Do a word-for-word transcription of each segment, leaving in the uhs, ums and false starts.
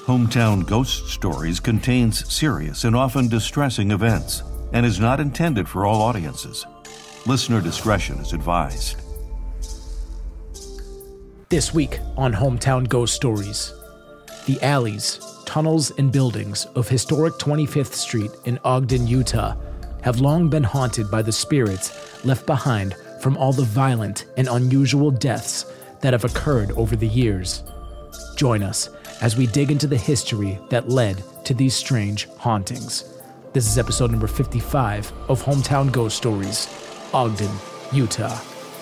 Hometown Ghost Stories contains serious and often distressing events and is not intended for all audiences. Listener discretion is advised. This week on Hometown Ghost Stories, the alleys, tunnels, and buildings of historic twenty-fifth Street in Ogden, Utah, have long been haunted by the spirits left behind from all the violent and unusual deaths that have occurred over the years. Join us as we dig into the history that led to these strange hauntings. This is episode number fifty-five of Hometown Ghost Stories, Ogden, Utah.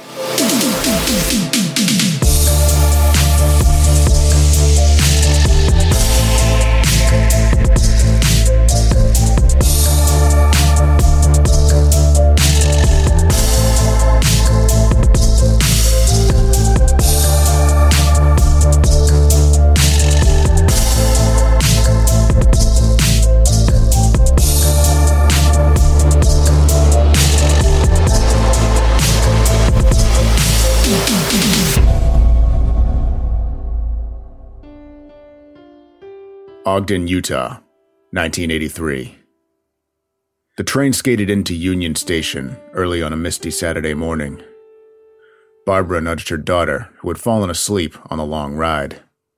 Ogden, Utah, nineteen eighty-three. The train skated into Union Station early on a misty Saturday morning. Barbara nudged her daughter, who had fallen asleep on the long ride.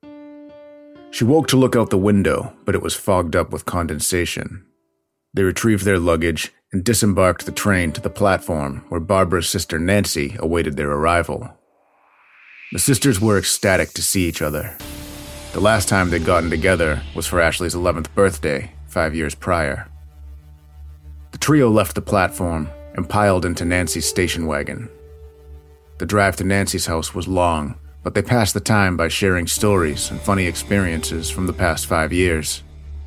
She woke to look out the window, but it was fogged up with condensation. They retrieved their luggage and disembarked the train to the platform where Barbara's sister Nancy awaited their arrival. The sisters were ecstatic to see each other. The last time they'd gotten together was for Ashley's eleventh birthday, five years prior. The trio left the platform and piled into Nancy's station wagon. The drive to Nancy's house was long, but they passed the time by sharing stories and funny experiences from the past five years.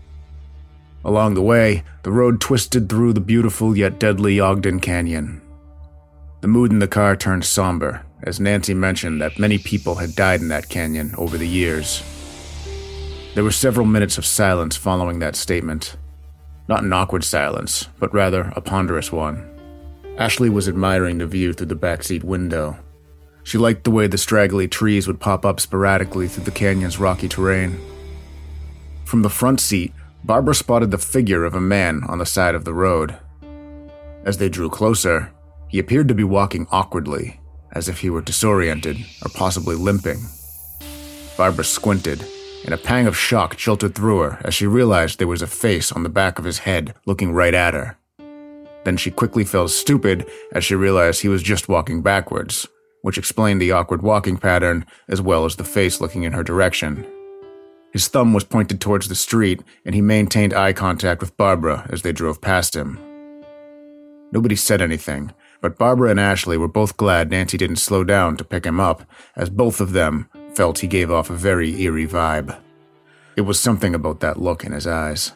Along the way, the road twisted through the beautiful yet deadly Ogden Canyon. The mood in the car turned somber, as Nancy mentioned that many people had died in that canyon over the years. There were several minutes of silence following that statement. Not an awkward silence, but rather a ponderous one. Ashley was admiring the view through the backseat window. She liked the way the straggly trees would pop up sporadically through the canyon's rocky terrain. From the front seat, Barbara spotted the figure of a man on the side of the road. As they drew closer, he appeared to be walking awkwardly, as if he were disoriented or possibly limping. Barbara squinted, and a pang of shock jolted through her as she realized there was a face on the back of his head looking right at her. Then she quickly felt stupid as she realized he was just walking backwards, which explained the awkward walking pattern as well as the face looking in her direction. His thumb was pointed towards the street, and he maintained eye contact with Barbara as they drove past him. Nobody said anything, but Barbara and Ashley were both glad Nancy didn't slow down to pick him up, as both of them felt he gave off a very eerie vibe. It was something about that look in his eyes.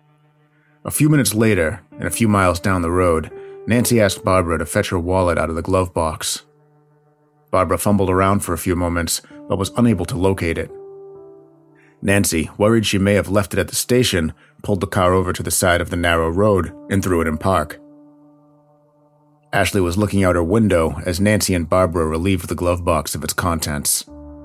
A few minutes later, and a few miles down the road, Nancy asked Barbara to fetch her wallet out of the glove box. Barbara fumbled around for a few moments, but was unable to locate it. Nancy, worried she may have left it at the station, pulled the car over to the side of the narrow road and threw it in park. Ashley was looking out her window as Nancy and Barbara relieved the glove box of its contents.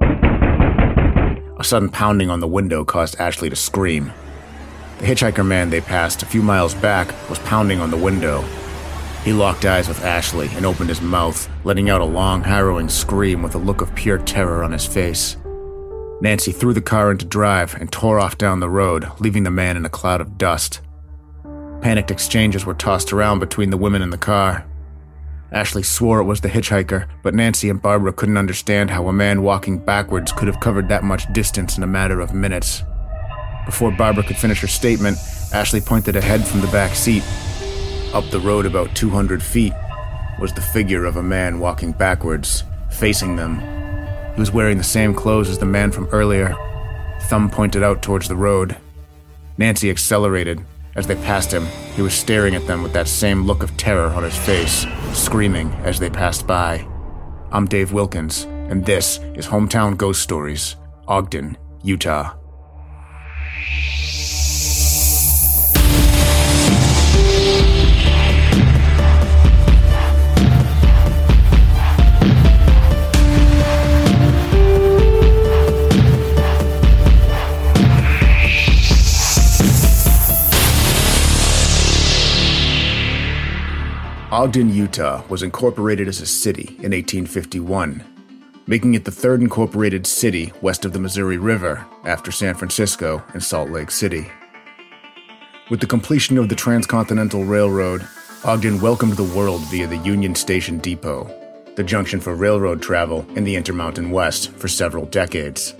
A sudden pounding on the window caused Ashley to scream. The hitchhiker man they passed a few miles back was pounding on the window. He locked eyes with Ashley and opened his mouth, letting out a long, harrowing scream with a look of pure terror on his face. Nancy threw the car into drive and tore off down the road, leaving the man in a cloud of dust. Panicked exchanges were tossed around between the women in the car. Ashley swore it was the hitchhiker, but Nancy and Barbara couldn't understand how a man walking backwards could have covered that much distance in a matter of minutes. Before Barbara could finish her statement, Ashley pointed ahead from the back seat. Up the road about two hundred feet was the figure of a man walking backwards, facing them. He was wearing the same clothes as the man from earlier, thumb pointed out towards the road. Nancy accelerated. As they passed him, he was staring at them with that same look of terror on his face, screaming as they passed by. I'm Dave Wilkins, and this is Hometown Ghost Stories, Ogden, Utah. Ogden, Utah was incorporated as a city in eighteen fifty-one, making it the third incorporated city west of the Missouri River after San Francisco and Salt Lake City. With the completion of the Transcontinental Railroad, Ogden welcomed the world via the Union Station Depot, the junction for railroad travel in the Intermountain West for several decades.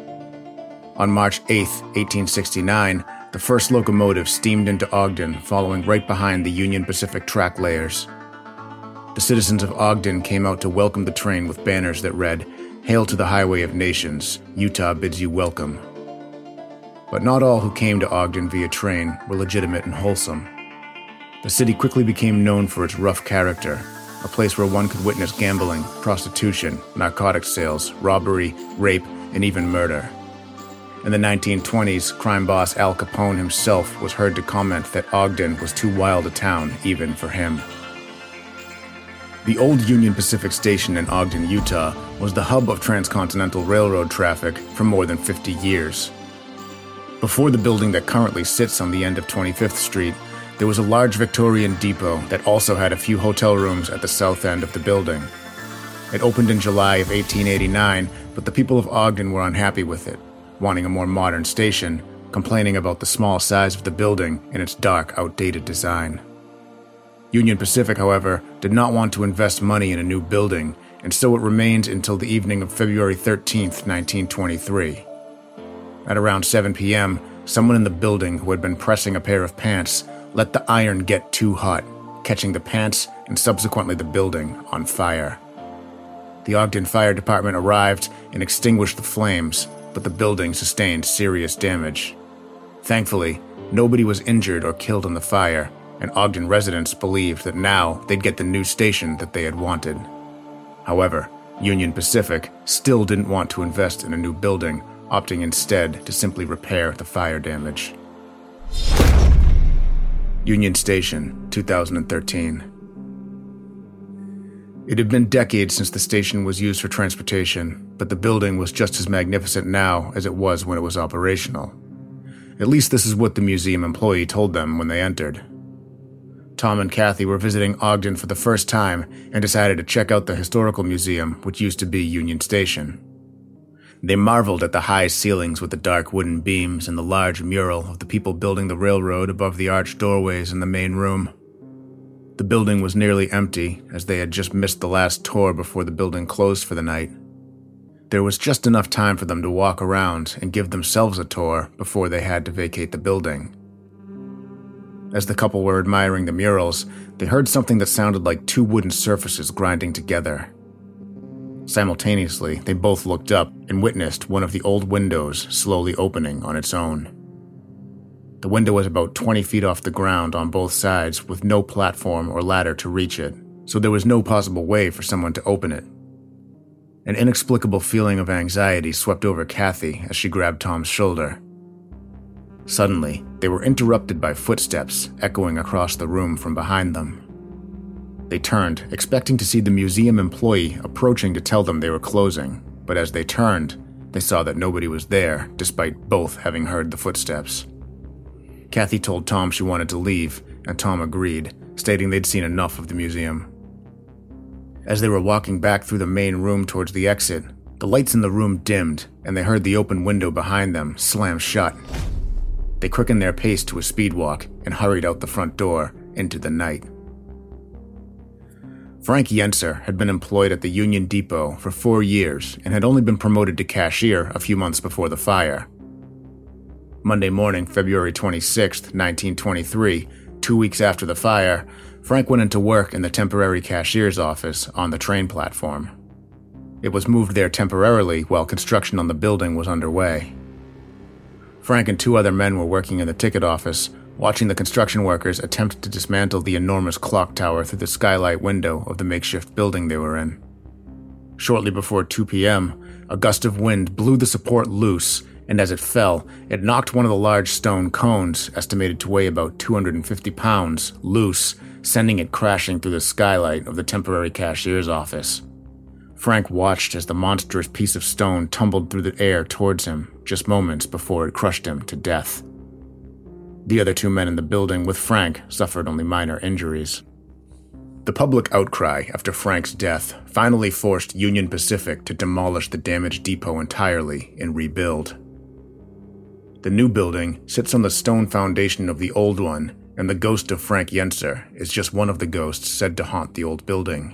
On March eighth, eighteen sixty-nine, the first locomotive steamed into Ogden, following right behind the Union Pacific track layers. The citizens of Ogden came out to welcome the train with banners that read, "Hail to the Highway of Nations, Utah bids you welcome." But not all who came to Ogden via train were legitimate and wholesome. The city quickly became known for its rough character, a place where one could witness gambling, prostitution, narcotics sales, robbery, rape, and even murder. In the nineteen twenties, crime boss Al Capone himself was heard to comment that Ogden was too wild a town even for him. The old Union Pacific Station in Ogden, Utah, was the hub of transcontinental railroad traffic for more than fifty years. Before the building that currently sits on the end of twenty-fifth Street, there was a large Victorian depot that also had a few hotel rooms at the south end of the building. It opened in July of eighteen eighty-nine, but the people of Ogden were unhappy with it, wanting a more modern station, complaining about the small size of the building and its dark, outdated design. Union Pacific, however, did not want to invest money in a new building, and so it remained until the evening of February thirteenth, nineteen twenty-three. At around seven p.m., someone in the building who had been pressing a pair of pants let the iron get too hot, catching the pants and subsequently the building on fire. The Ogden Fire Department arrived and extinguished the flames, but the building sustained serious damage. Thankfully, nobody was injured or killed in the fire, and Ogden residents believed that now they'd get the new station that they had wanted. However, Union Pacific still didn't want to invest in a new building, opting instead to simply repair the fire damage. Union Station, two thousand thirteen. It had been decades since the station was used for transportation, but the building was just as magnificent now as it was when it was operational. At least this is what the museum employee told them when they entered. Tom and Kathy were visiting Ogden for the first time and decided to check out the historical museum, which used to be Union Station. They marveled at the high ceilings with the dark wooden beams and the large mural of the people building the railroad above the arched doorways in the main room. The building was nearly empty, as they had just missed the last tour before the building closed for the night. There was just enough time for them to walk around and give themselves a tour before they had to vacate the building. As the couple were admiring the murals, they heard something that sounded like two wooden surfaces grinding together. Simultaneously, they both looked up and witnessed one of the old windows slowly opening on its own. The window was about twenty feet off the ground on both sides, with no platform or ladder to reach it, so there was no possible way for someone to open it. An inexplicable feeling of anxiety swept over Kathy as she grabbed Tom's shoulder. Suddenly, they were interrupted by footsteps echoing across the room from behind them. They turned, expecting to see the museum employee approaching to tell them they were closing, but as they turned, they saw that nobody was there, despite both having heard the footsteps. Kathy told Tom she wanted to leave, and Tom agreed, stating they'd seen enough of the museum. As they were walking back through the main room towards the exit, the lights in the room dimmed, and they heard the open window behind them slam shut. They quickened their pace to a speed walk and hurried out the front door into the night. Frank Yenser had been employed at the Union Depot for four years and had only been promoted to cashier a few months before the fire. Monday morning, February twenty-sixth, nineteen twenty-three, two weeks after the fire, Frank went into work in the temporary cashier's office on the train platform. It was moved there temporarily while construction on the building was underway. Frank and two other men were working in the ticket office, watching the construction workers attempt to dismantle the enormous clock tower through the skylight window of the makeshift building they were in. Shortly before two p.m., a gust of wind blew the support loose, and as it fell, it knocked one of the large stone cones, estimated to weigh about two hundred fifty pounds, loose, sending it crashing through the skylight of the temporary cashier's office. Frank watched as the monstrous piece of stone tumbled through the air towards him, just moments before it crushed him to death. The other two men in the building with Frank suffered only minor injuries. The public outcry after Frank's death finally forced Union Pacific to demolish the damaged depot entirely and rebuild. The new building sits on the stone foundation of the old one, and the ghost of Frank Yenser is just one of the ghosts said to haunt the old building.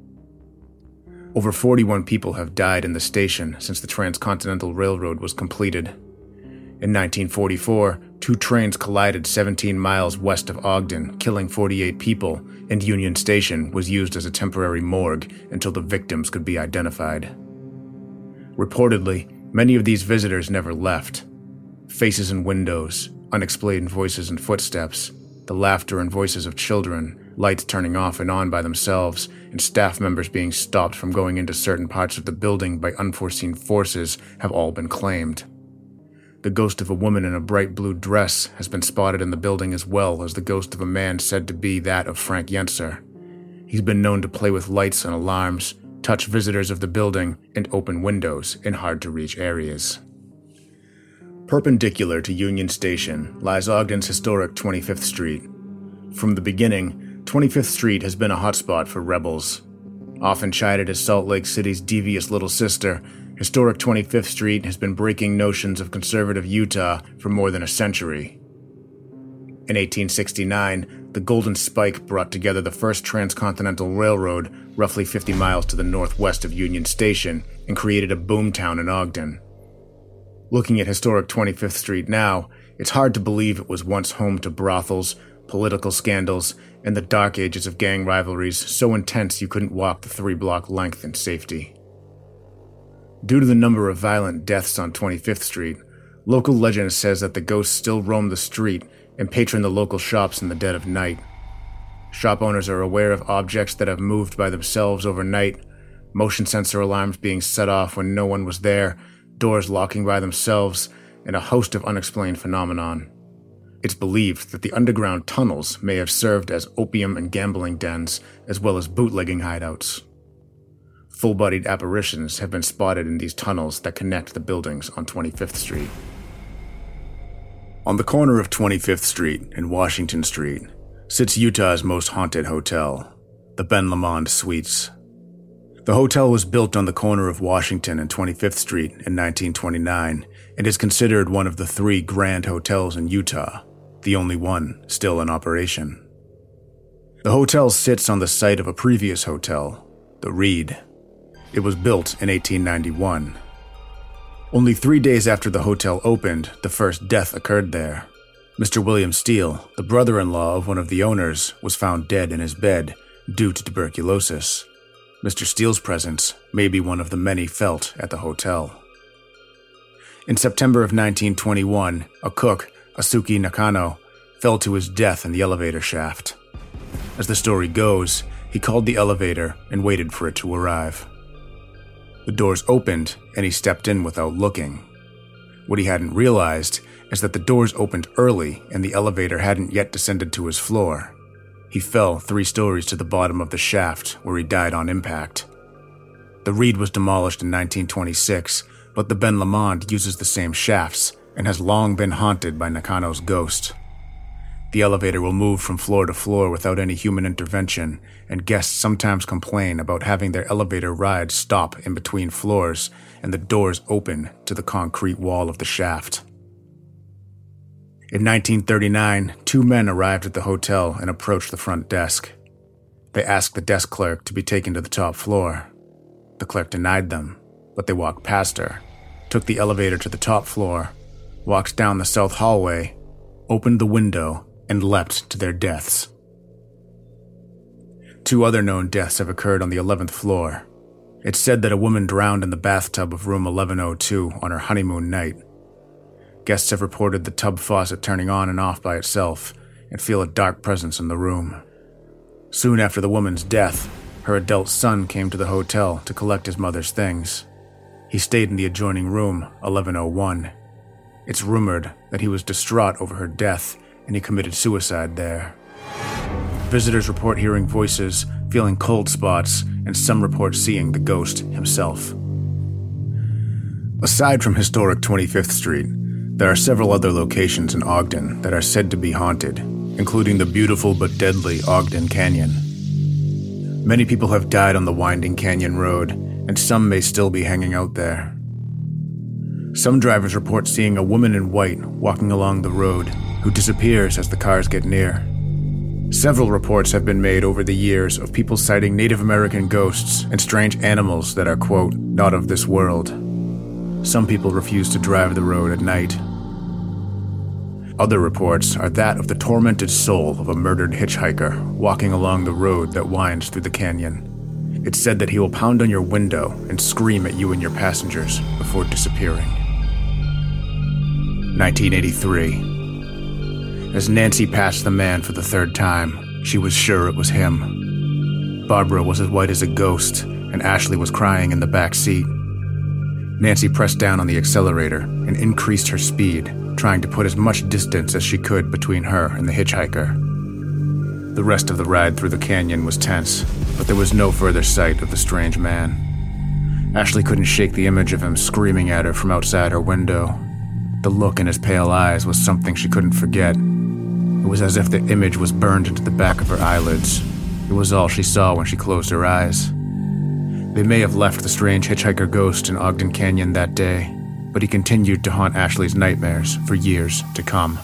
Over forty-one people have died in the station since the Transcontinental Railroad was completed. In nineteen forty-four, two trains collided seventeen miles west of Ogden, killing forty-eight people, and Union Station was used as a temporary morgue until the victims could be identified. Reportedly, many of these visitors never left. Faces in windows, unexplained voices and footsteps, the laughter and voices of children, lights turning off and on by themselves, and staff members being stopped from going into certain parts of the building by unforeseen forces have all been claimed. The ghost of a woman in a bright blue dress has been spotted in the building, as well as the ghost of a man said to be that of Frank Yenser. He's been known to play with lights and alarms, touch visitors of the building, and open windows in hard-to-reach areas. Perpendicular to Union Station lies Ogden's historic twenty-fifth Street. From the beginning, twenty-fifth Street has been a hotspot for rebels. Often chided as Salt Lake City's devious little sister, historic twenty-fifth Street has been breaking notions of conservative Utah for more than a century. In eighteen sixty-nine, the Golden Spike brought together the first transcontinental railroad roughly fifty miles to the northwest of Union Station and created a boomtown in Ogden. Looking at historic twenty-fifth Street now, it's hard to believe it was once home to brothels, political scandals, and the dark ages of gang rivalries so intense you couldn't walk the three-block length in safety. Due to the number of violent deaths on twenty-fifth Street, local legend says that the ghosts still roam the street and patron the local shops in the dead of night. Shop owners are aware of objects that have moved by themselves overnight, motion sensor alarms being set off when no one was there, doors locking by themselves, and a host of unexplained phenomenon. It's believed that the underground tunnels may have served as opium and gambling dens, as well as bootlegging hideouts. Full-bodied apparitions have been spotted in these tunnels that connect the buildings on twenty-fifth Street. On the corner of twenty-fifth Street and Washington Street sits Utah's most haunted hotel, the Ben Lomond Suites. The hotel was built on the corner of Washington and twenty-fifth Street in nineteen twenty-nine and is considered one of the three grand hotels in Utah, the only one still in operation. The hotel sits on the site of a previous hotel, the Reed. It was built in eighteen ninety-one. Only three days after the hotel opened, the first death occurred there. Mister William Steele, the brother-in-law of one of the owners, was found dead in his bed due to tuberculosis. Mister Steele's presence may be one of the many felt at the hotel. In September of nineteen twenty-one, a cook, Asuki Nakano, fell to his death in the elevator shaft. As the story goes, he called the elevator and waited for it to arrive. The doors opened and he stepped in without looking. What he hadn't realized is that the doors opened early and the elevator hadn't yet descended to his floor. He fell three stories to the bottom of the shaft, where he died on impact. The Reed was demolished in nineteen twenty-six, but the Ben Lomond uses the same shafts and has long been haunted by Nakano's ghost. The elevator will move from floor to floor without any human intervention, and guests sometimes complain about having their elevator ride stop in between floors and the doors open to the concrete wall of the shaft. In nineteen thirty-nine, two men arrived at the hotel and approached the front desk. They asked the desk clerk to be taken to the top floor. The clerk denied them, but they walked past her, took the elevator to the top floor, walked down the south hallway, opened the window, and leapt to their deaths. Two other known deaths have occurred on the eleventh floor. It's said that a woman drowned in the bathtub of room eleven oh two on her honeymoon night. Guests have reported the tub faucet turning on and off by itself and feel a dark presence in the room. Soon after the woman's death, her adult son came to the hotel to collect his mother's things. He stayed in the adjoining room, eleven oh one. It's rumored that he was distraught over her death and he committed suicide there. Visitors report hearing voices, feeling cold spots, and some report seeing the ghost himself. Aside from historic twenty-fifth Street, there are several other locations in Ogden that are said to be haunted, including the beautiful but deadly Ogden Canyon. Many people have died on the winding canyon road, and some may still be hanging out there. Some drivers report seeing a woman in white walking along the road who disappears as the cars get near. Several reports have been made over the years of people sighting Native American ghosts and strange animals that are, quote, not of this world. Some people refuse to drive the road at night. Other reports are that of the tormented soul of a murdered hitchhiker walking along the road that winds through the canyon. It's said that he will pound on your window and scream at you and your passengers before disappearing. nineteen eighty-three. As Nancy passed the man for the third time, she was sure it was him. Barbara was as white as a ghost, and Ashley was crying in the back seat. Nancy pressed down on the accelerator and increased her speed, trying to put as much distance as she could between her and the hitchhiker. The rest of the ride through the canyon was tense, but there was no further sight of the strange man. Ashley couldn't shake the image of him screaming at her from outside her window. The look in his pale eyes was something she couldn't forget. It was as if the image was burned into the back of her eyelids. It was all she saw when she closed her eyes. They may have left the strange hitchhiker ghost in Ogden Canyon that day, but he continued to haunt Ashley's nightmares for years to come.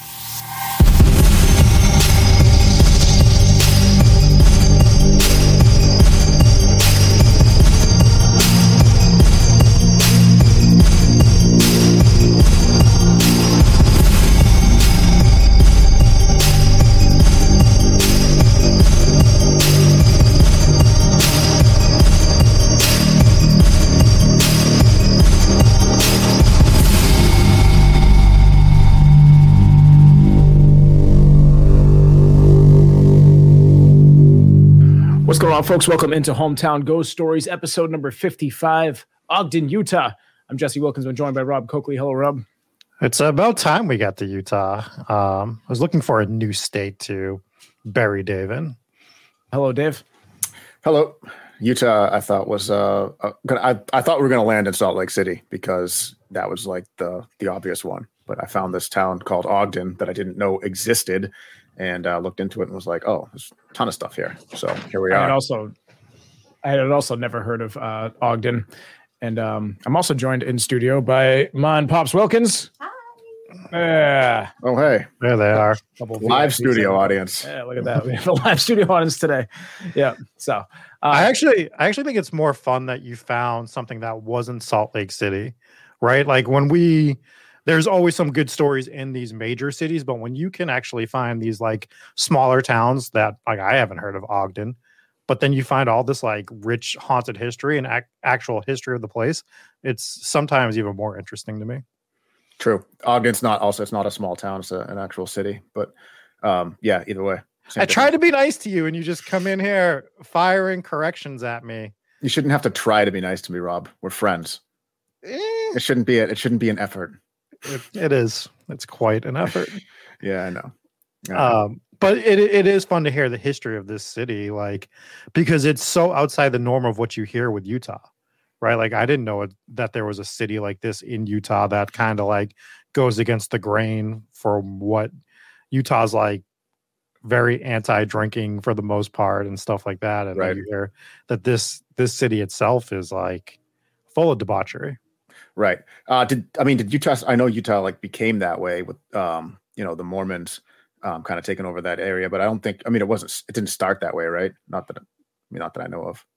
What's going on, folks? Welcome into Hometown Ghost Stories, episode number fifty-five, Ogden, Utah. I'm Jesse Wilkins. I'm joined by Rob Coakley. Hello, Rob. It's about time we got to Utah. Um, I was looking for a new state to bury Dave in. Hello, Dave. Hello. Utah, I thought was uh, uh I I thought we were going to land in Salt Lake City because that was like the the obvious one. But I found this town called Ogden that I didn't know existed, and uh, looked into it and was like, oh, there's a ton of stuff here. So here we are. I had also, I had also never heard of uh, Ogden, and um, I'm also joined in studio by Mon Pops Wilkins. Hi. Yeah. Oh, hey. There they are. Live studio audience. Yeah, look at that. We have a live studio audience today. Yeah. So uh, I actually, I actually think it's more fun that you found something that wasn't Salt Lake City, right? Like when we, there's always some good stories in these major cities, but when you can actually find these like smaller towns that like I haven't heard of Ogden, but then you find all this like rich haunted history and ac- actual history of the place, it's sometimes even more interesting to me. True. Ogden's not also, it's not a small town. It's a, an actual city, but um, yeah, either way. I try to be nice to you and you just come in here firing corrections at me. You shouldn't have to try to be nice to me, Rob. We're friends. Eh, It shouldn't be, a, it shouldn't be an effort. it, it is. It's quite an effort. Yeah, I know. I know. Um, but it it is fun to hear the history of this city, like because it's so outside the norm of what you hear with Utah, right? Like I didn't know it, that there was a city like this in Utah that kind of like goes against the grain for what Utah's like very anti-drinking for the most part and stuff like that. And Right. then you hear that this this city itself is like full of debauchery. Right. Uh, did I mean did Utah? I know Utah like became that way with um, you know, the Mormons um, kind of taking over that area, but I don't think. I mean, it wasn't. It didn't start that way, right? Not that. I mean, not that I know of.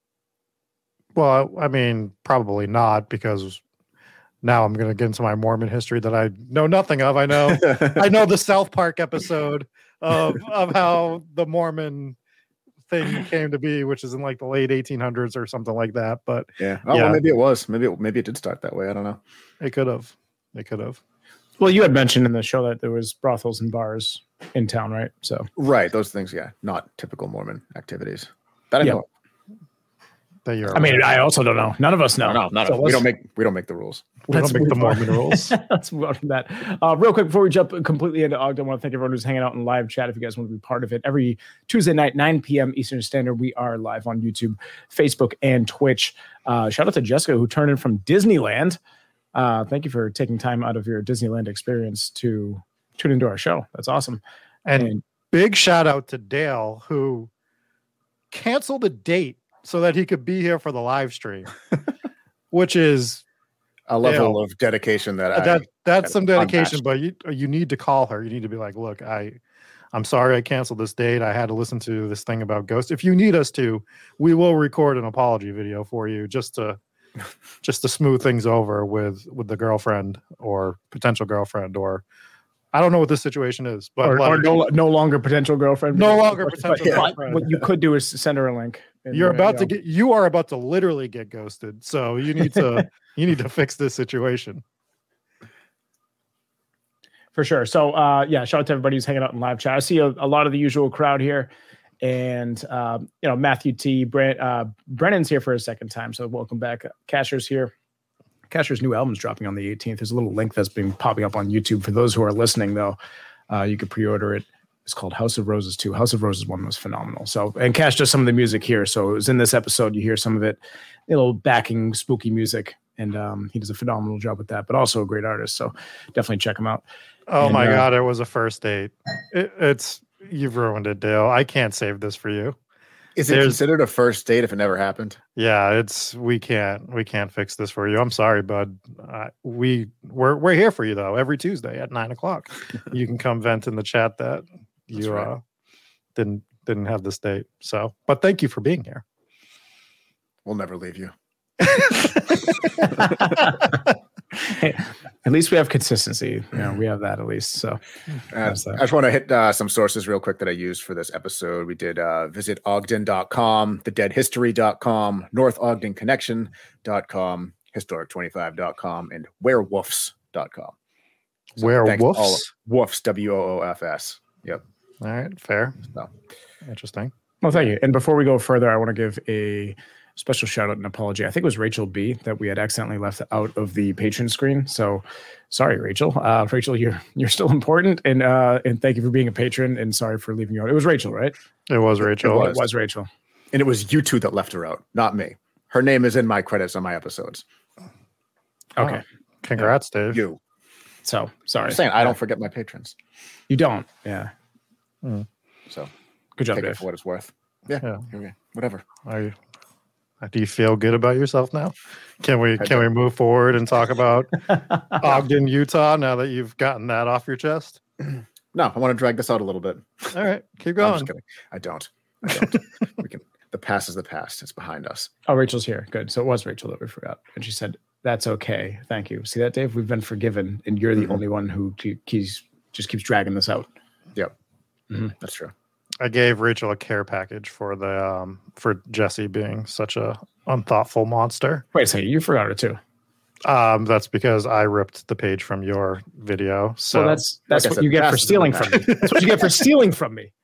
Well, I mean, probably not, because now I'm going to get into my Mormon history that I know nothing of. I know, I know the South Park episode of of how the Mormon thing came to be, which is in like the late eighteen hundreds or something like that. But Yeah. Oh, Yeah. well, maybe it was. Maybe it, maybe it did start that way. I don't know. it could have, it could have. well, you had mentioned in the show that there was brothels and bars in town, right? So Right. Those things. Yeah. Not typical Mormon activities. That I Yeah. know. That you're I mean, I also don't know. None of us know. No, no, not So a- we let's- don't make we don't make the rules. we don't let's make the move on. Mormon rules. Let's move on from that. Uh, real quick, before we jump completely into Ogden, I want to thank everyone who's hanging out in live chat. If you guys want to be part of it, every Tuesday night, nine p.m. Eastern Standard, we are live on YouTube, Facebook, and Twitch. Uh, shout out to Jessica, who turned in from Disneyland. Uh, thank you for taking time out of your Disneyland experience to tune into our show. That's awesome. And And big shout out to Dale, who canceled a date so that he could be here for the live stream, which is a level you know, of dedication that, that I that's some dedication. unmatched. But you you need to call her. You need to be like, look, I. I'm sorry I canceled this date. I had to listen to this thing about Ghost. If you need us to, we will record an apology video for you just to just to smooth things over with with the girlfriend or potential girlfriend, or I don't know what this situation is, but or, like, or no no longer potential girlfriend. No longer but, potential but, girlfriend. What you could do is send her a link. And, you're uh, about you to know. get you are about to literally get ghosted. So you need to you need to fix this situation. For sure. So, uh, yeah, shout out to everybody who's hanging out in live chat. I see a, a lot of the usual crowd here. And, um, you know, Matthew T. Brent, uh, Brennan's here for a second time. So welcome back. Casher's here. Casher's new album's dropping on the eighteenth. There's a little link that's been popping up on YouTube. For those who are listening, though, uh, you could pre-order it. It's called House of Roses two. House of Roses one was phenomenal. So, and Cash does some of the music here. So it was in this episode. You hear some of it, a little backing spooky music. And um, he does a phenomenal job with that, but also a great artist. So definitely check him out. Oh and, my uh, God, it was a first date. It, it's you've ruined it, Dale. I can't save this for you. Is it There's- considered a first date if it never happened? Yeah, it's we can't we can't fix this for you. I'm sorry, bud. Uh, we we're we're here for you though every Tuesday at nine o'clock. You can come vent in the chat that you right. uh, didn't didn't have this date. So, but thank you for being here. We'll never leave you. Hey, at least we have consistency. You know, we have that at least. So Uh, How's that? I just want to hit uh, some sources real quick that I used for this episode. We did uh, visit ogden dot com, the dead history dot com, north ogden connection dot com, historic twenty-five dot com, and werewolves dot com. So thanks to all- Werewolves. Wolves, W O O F S. Yep. All right, fair. So, Interesting. Well, thank you. And before we go further, I want to give a special shout out and apology. I think it was Rachel B that we had accidentally left out of the patron screen. So sorry, Rachel. Uh, Rachel, you're you're still important, and uh, and thank you for being a patron. And sorry for leaving you out. It was Rachel, right? It was Rachel. It It was Rachel. and it was you two that left her out, not me. Her name is in my credits on my episodes. Okay. Oh, congrats, Dave. You. So sorry. I'm saying I don't forget my patrons. You don't. Yeah. So Good job, take it Dave. for what it's worth. Yeah. Yeah. Here we go. Whatever. Are you, do you feel good about yourself now? Can we I can we move forward and talk about Ogden, Utah, now that you've gotten that off your chest? No, I want to drag this out a little bit. All right, keep No, I'm going. just kidding. I don't. I don't. we can. The past is the past. It's behind us. Oh, Rachel's here. Good. So it was Rachel that we forgot. And she said, that's okay. Thank you. See that, Dave? We've been forgiven. And you're the Mhm. only one who ke- keeps, just keeps dragging this out. Yep. Mhm. That's true. I gave Rachel a care package for the um for Jesse being such a unthoughtful monster. Wait a second. You forgot her too. Um, that's because I ripped the page from your video. So So that's that's Like I what said, you get for past is stealing the from me. That's what you get for stealing from me.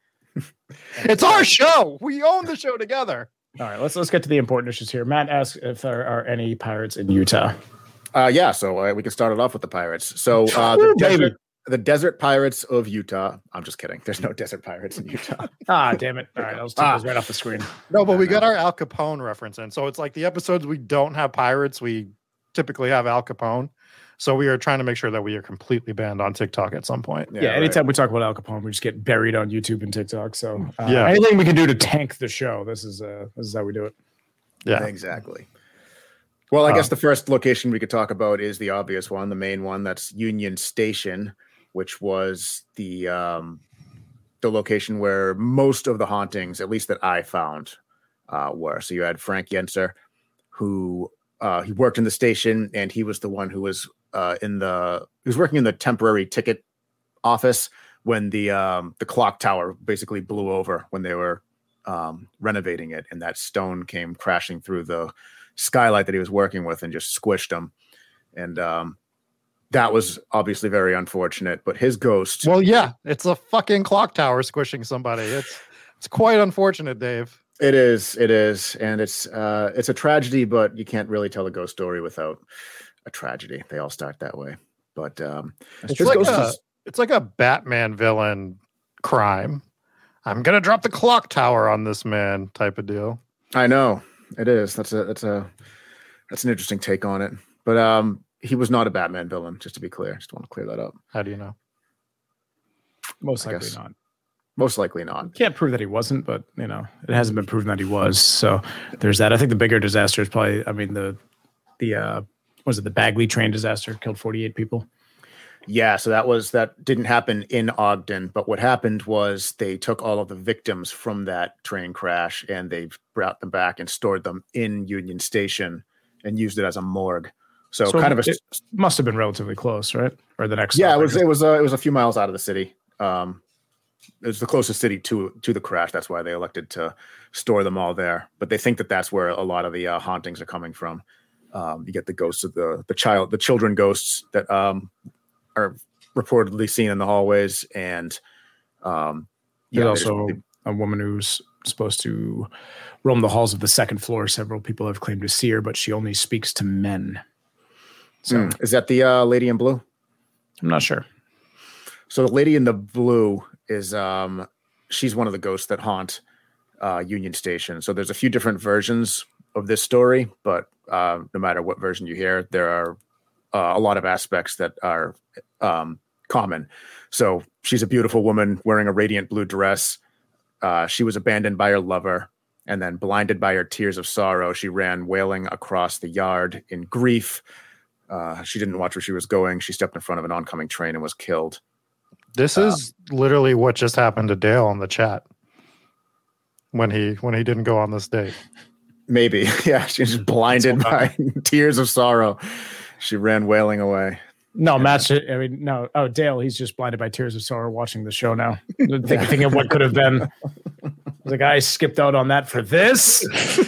it's our show. We own the show together. All right, let's let's get to the important issues here. Matt asks if there are any pirates in Utah. Uh, yeah. So uh, we can start it off with the pirates. So uh, the Woo, baby. desert, the desert pirates of Utah. I'm just kidding. There's no desert pirates in Utah. Ah, damn it! All right, I'll take Ah. those right off the screen. No, but we got our Al Capone reference in. So it's like the episodes we don't have pirates, we typically have Al Capone. So we are trying to make sure that we are completely banned on TikTok at some point. Yeah, anytime we talk about Al Capone, we just get buried on YouTube and TikTok. So uh, Yeah. anything we can do to tank the show, this is uh, this is how we do it. Yeah. Exactly. Well, I Uh, guess the first location we could talk about is the obvious one, the main one. That's Union Station, which was the um, the location where most of the hauntings, at least that I found, uh, were. So you had Frank Yenser, who uh, he worked in the station, and he was the one who was uh, in the he was working in the temporary ticket office when the um, the clock tower basically blew over when they were um, renovating it, and that stone came crashing through the skylight that he was working with and just squished him. And um, that was obviously very unfortunate. But his ghost, Well, yeah, it's a fucking clock tower squishing somebody. It's it's quite unfortunate, Dave. it is, it is, and it's uh, it's a tragedy. But you can't really tell a ghost story without a tragedy. They all start that way. But um, It's his like ghost a, is- it's like a Batman villain crime. I'm gonna drop the clock tower on this man type of deal. I know it is. That's a that's a that's an interesting take on it. But um, he was not a Batman villain, just to be clear. Just want to clear that up. How do you know? Most I likely guess. not. Most likely not. Can't prove that he wasn't, but you know, it hasn't been proven that he was. So there's that. I think the bigger disaster is probably, I mean, the the uh, was it the Bagley train disaster killed forty-eight people. Yeah, so that was that didn't happen in Ogden, but what happened was they took all of the victims from that train crash and they brought them back and stored them in Union Station and used it as a morgue. So, so kind of a, it must have been relatively close, right? Or the next. Yeah, it was. It was. Uh, it was a few miles out of the city. Um, it was the closest city to to the crash. That's why they elected to store them all there. But they think that that's where a lot of the uh, hauntings are coming from. Um, you get the ghosts of the the child, the children ghosts that um, are reportedly seen in the hallways, and um, yeah, there's also just, a woman who's supposed to roam the halls of the second floor. Several people have claimed to see her, but she only speaks to men. So mm. Is that the uh, lady in blue? I'm not sure. So the lady in the blue is um, she's one of the ghosts that haunt uh, Union Station. So there's a few different versions of this story, but uh, no matter what version you hear, there are uh, a lot of aspects that are um, common. So she's a beautiful woman wearing a radiant blue dress. Uh, she was abandoned by her lover, and then blinded by her tears of sorrow, she ran wailing across the yard in grief. Uh, she didn't watch where she was going. She stepped in front of an oncoming train and was killed. This uh, is literally what just happened to Dale in the chat when he when he didn't go on this date. Maybe, yeah. She was blinded by tears of sorrow. She ran wailing away. No, Matt. I mean, no. Oh, Dale. He's just blinded by tears of sorrow watching the show now, Think, thinking of what could have been. The guy skipped out on that for this.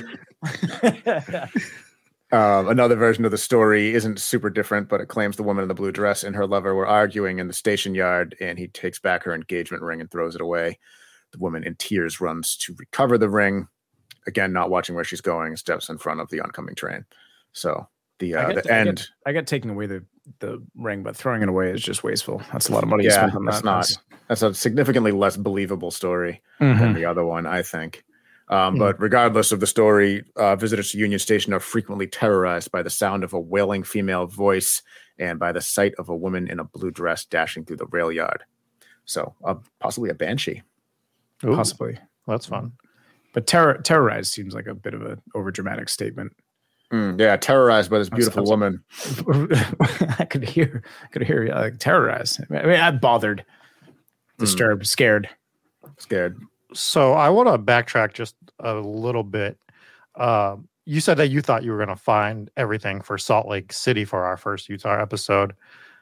Uh, another version of the story isn't super different, but it claims the woman in the blue dress and her lover were arguing in the station yard, and he takes back her engagement ring and throws it away. The woman in tears runs to recover the ring. Again, not watching where she's going, steps in front of the oncoming train. So the uh, get, the I end. Get, I get taking away the, the ring, but throwing it away is just wasteful. That's a lot of money. Yeah, on that's that. not. That's a significantly less believable story mm-hmm. than the other one, I think. Um, but regardless of the story, uh, visitors to Union Station are frequently terrorized by the sound of a wailing female voice and by the sight of a woman in a blue dress dashing through the rail yard. So uh, possibly a banshee. Ooh, possibly. That's fun. But terror, terrorized seems like a bit of an overdramatic statement. Mm, yeah, terrorized by this beautiful I was, I was, woman. I could hear, I could hear you like terrorized. I mean, I'm bothered, disturbed, mm. scared, scared. So I want to backtrack just a little bit. Uh, you said that you thought you were going to find everything for Salt Lake City for our first Utah episode.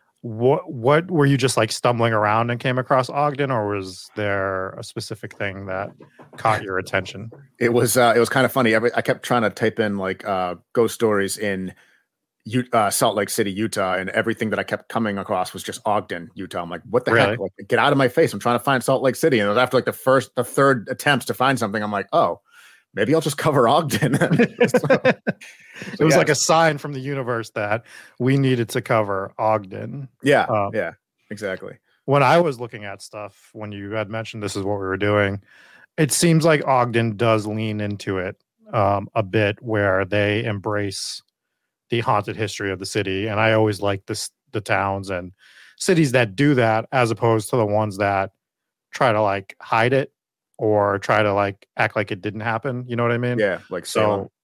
What what were you just like stumbling around and came across Ogden, or was there a specific thing that caught your attention? It was uh, it was kind of funny. Every, I kept trying to type in like uh, ghost stories in U- uh, Salt Lake City, Utah, and everything that I kept coming across was just Ogden, Utah. I'm like, what the really? heck? Like, get out of my face! I'm trying to find Salt Lake City, and it was after like the first, the third attempts to find something. I'm like, oh, maybe I'll just cover Ogden. so, it was yeah. like a sign from the universe that we needed to cover Ogden. Yeah, um, yeah, exactly. When I was looking at stuff, when you had mentioned this is what we were doing, it seems like Ogden does lean into it um, a bit, where they embrace the haunted history of the city. And I always like this, the towns and cities that do that, as opposed to the ones that try to like hide it or try to like act like it didn't happen. You know what I mean? Yeah. Like Salem. So,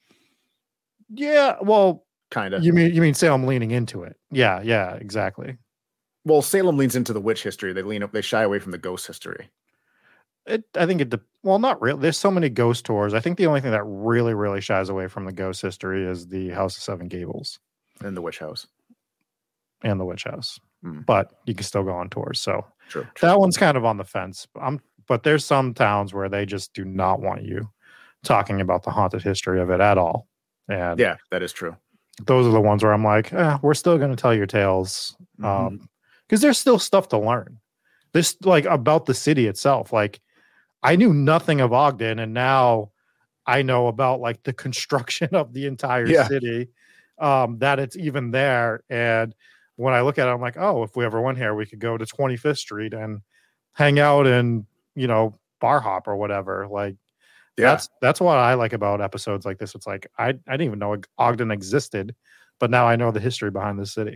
yeah, well, kind of. You mean, you mean Salem leaning into it? Yeah. Yeah, exactly. Well, Salem leans into the witch history. They lean up, they shy away from the ghost history. It, I think it, de- well, not really. There's so many ghost tours. I think the only thing that really, really shies away from the ghost history is the House of Seven Gables. And the witch house. And the witch house. Mm. But you can still go on tours. So true, true. That one's kind of on the fence. I'm, but there's some towns where they just do not want you talking about the haunted history of it at all. And yeah, that is true. Those are the ones where I'm like, eh, we're still going to tell your tales. Mm-hmm. Um, because there's still stuff to learn. This like about the city itself. Like, I knew nothing of Ogden, and now I know about like the construction of the entire yeah. city, um, that it's even there. And when I look at it, I'm like, oh, if we ever went here, we could go to twenty-fifth Street and hang out and, you know, bar hop or whatever. Like, yeah. that's that's what I like about episodes like this. It's like I, I didn't even know Ogden existed, but now I know the history behind the city.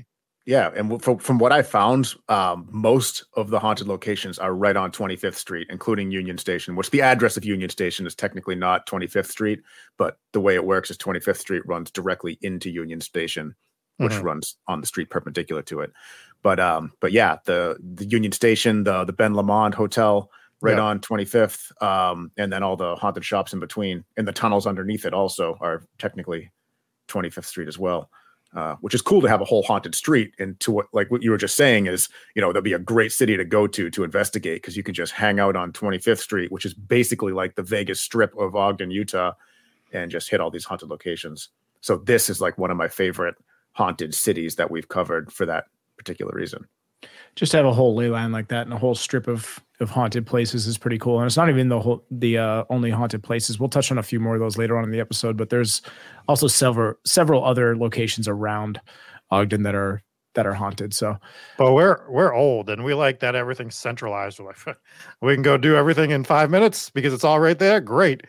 Yeah, and from, from what I found, um, most of the haunted locations are right on twenty-fifth Street, including Union Station, which the address of Union Station is technically not twenty-fifth Street, but the way it works is twenty-fifth Street runs directly into Union Station, which mm-hmm. runs on the street perpendicular to it. But um, but yeah, the the Union Station, the the Ben Lamond Hotel, right yeah. on twenty-fifth, um, and then all the haunted shops in between, and the tunnels underneath it also are technically twenty-fifth Street as well. Uh, which is cool to have a whole haunted street. And to what, like what you were just saying is, you know, there'll be a great city to go to to investigate because you can just hang out on twenty-fifth Street, which is basically like the Vegas Strip of Ogden, Utah, and just hit all these haunted locations. So this is like one of my favorite haunted cities that we've covered for that particular reason. Just to have a whole ley line like that and a whole strip of of haunted places is pretty cool. And it's not even the whole the uh, only haunted places. We'll touch on a few more of those later on in the episode, but there's also several several other locations around Ogden that are that are haunted. So, but we're we're old and we like that everything's centralized. We're like, we can go do everything in five minutes because it's all right there. Great,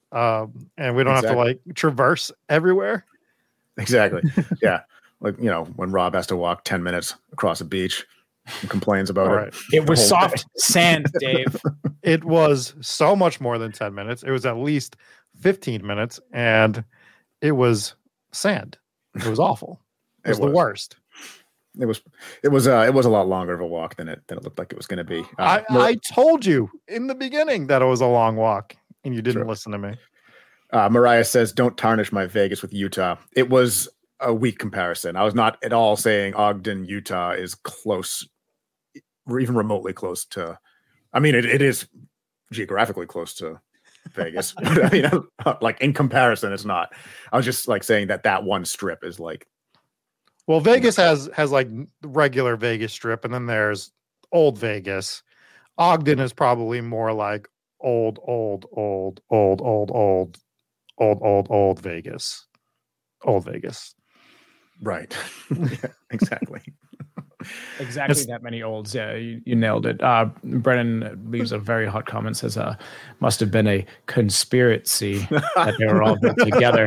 um, and we don't exactly. have to like traverse everywhere. Exactly. Yeah, like you know when Rob has to walk ten minutes across a beach. And complains about All it. Right. It was soft day. Sand, Dave. It was so much more than ten minutes. It was at least fifteen minutes, and it was sand. It was awful. It was, it was the worst. It was. It was. Uh, it was a lot longer of a walk than it than it looked like it was going to be. Uh, I, Mar- I told you in the beginning that it was a long walk, and you didn't True. listen to me. Uh, Mariah says, "Don't tarnish my Vegas with Utah." It was a weak comparison. I was not at all saying Ogden, Utah, is close. Or even remotely close to, I mean, it, it is geographically close to Vegas. But I mean, like in comparison, it's not. I was just like saying that that one strip is like. Well, Vegas has has like regular Vegas Strip, and then there's old Vegas. Ogden is probably more like old, old, old, old, old, old, old, old, old Vegas. Old Vegas. Right. Yeah, exactly. Exactly That's, that many olds. Yeah, you, you nailed it. Uh, Brennan leaves a very hot comment, says, uh, must have been a conspiracy that they were all put together.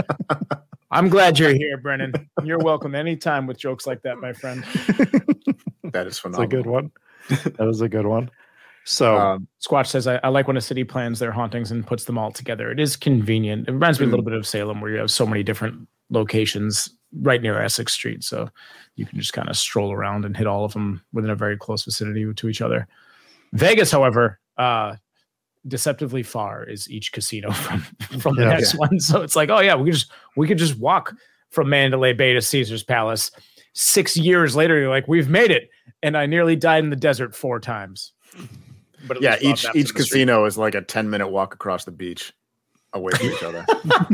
I'm glad you're here, Brennan. You're welcome anytime with jokes like that, my friend. That is phenomenal. That's a good one. That was a good one. So um, Squatch says, I, I like when a city plans their hauntings and puts them all together. It is convenient. It reminds me mm. a little bit of Salem, where you have so many different locations right near Essex Street. So you can just kind of stroll around and hit all of them within a very close vicinity to each other. Vegas, however, uh, deceptively far is each casino from, from the yeah, next yeah. one. So it's like, oh yeah, we could just, we could just walk from Mandalay Bay to Caesar's Palace. Six years later, you're like, we've made it. And I nearly died in the desert four times. But yeah, each each casino is like a ten minute walk across the beach away from each other.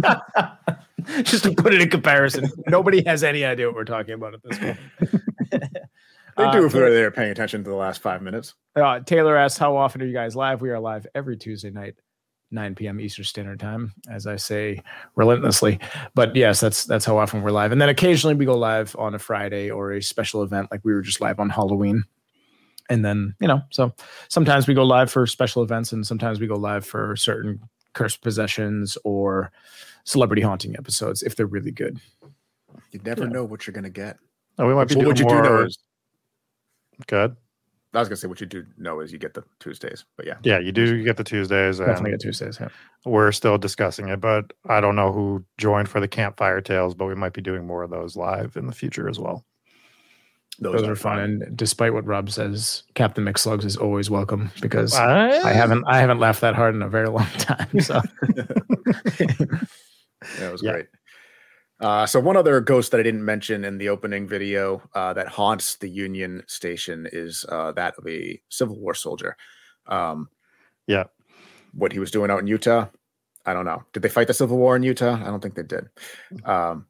Just to put it in comparison, nobody has any idea what we're talking about at this point. They do uh, if they're there paying attention to the last five minutes. Uh, Taylor asks, how often are you guys live? We are live every Tuesday night, nine p.m. Eastern Standard Time, as I say relentlessly. But yes, that's that's how often we're live. And then occasionally we go live on a Friday or a special event, like we were just live on Halloween. And then, you know, so sometimes we go live for special events and sometimes we go live for certain cursed possessions or celebrity haunting episodes if they're really good. You never yeah. know what you're going to get. Oh, we might be what doing would you more... do know is good. I was going to say what you do know is you get the Tuesdays, but yeah. Yeah, you do you get the Tuesdays. Definitely get Tuesdays, yeah. We're still discussing it, but I don't know who joined for the Campfire Tales, but we might be doing more of those live in the future as well. Those, Those are fun. fun, and despite what Rob says, Captain McSlugs is always welcome because I, I haven't I haven't laughed that hard in a very long time. So that was yeah. great. Uh, so one other ghost that I didn't mention in the opening video uh, that haunts the Union Station is uh, that of a Civil War soldier. Um, yeah, what he was doing out in Utah, I don't know. Did they fight the Civil War in Utah? I don't think they did. Um,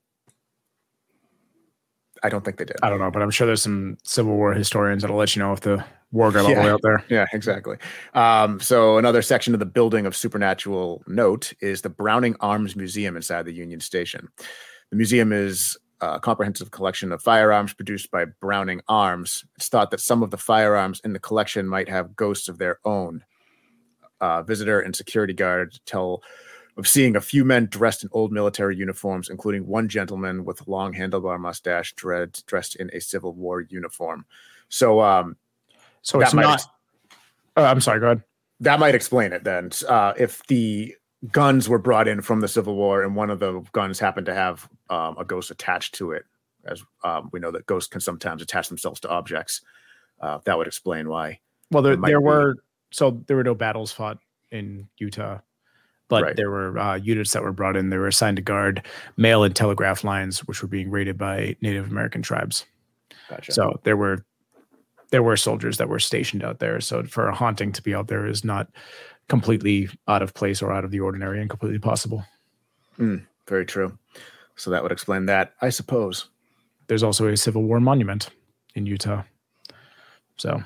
I don't think they did. I don't know, but I'm sure there's some Civil War historians that'll let you know if the war got all yeah, the way out there. Yeah, exactly. Um, so another section of the building of supernatural note is the Browning Arms Museum inside the Union Station. The museum is a comprehensive collection of firearms produced by Browning Arms. It's thought that some of the firearms in the collection might have ghosts of their own. Uh, visitor and security guards tell of seeing a few men dressed in old military uniforms, including one gentleman with a long handlebar mustache dread, dressed in a Civil War uniform. So, um, so it's not. Ex- oh, I'm sorry. Go ahead. That might explain it then. Uh, if the guns were brought in from the Civil War and one of the guns happened to have um, a ghost attached to it, as um, we know that ghosts can sometimes attach themselves to objects, uh, that would explain why. Well, there, there were so there were no battles fought in Utah, but right. there were uh, units that were brought in. They were assigned to guard mail and telegraph lines, which were being raided by Native American tribes. Gotcha. So there were there were soldiers that were stationed out there. So for a haunting to be out there is not completely out of place or out of the ordinary and completely possible. Mm, very true. So that would explain that, I suppose. There's also a Civil War monument in Utah. So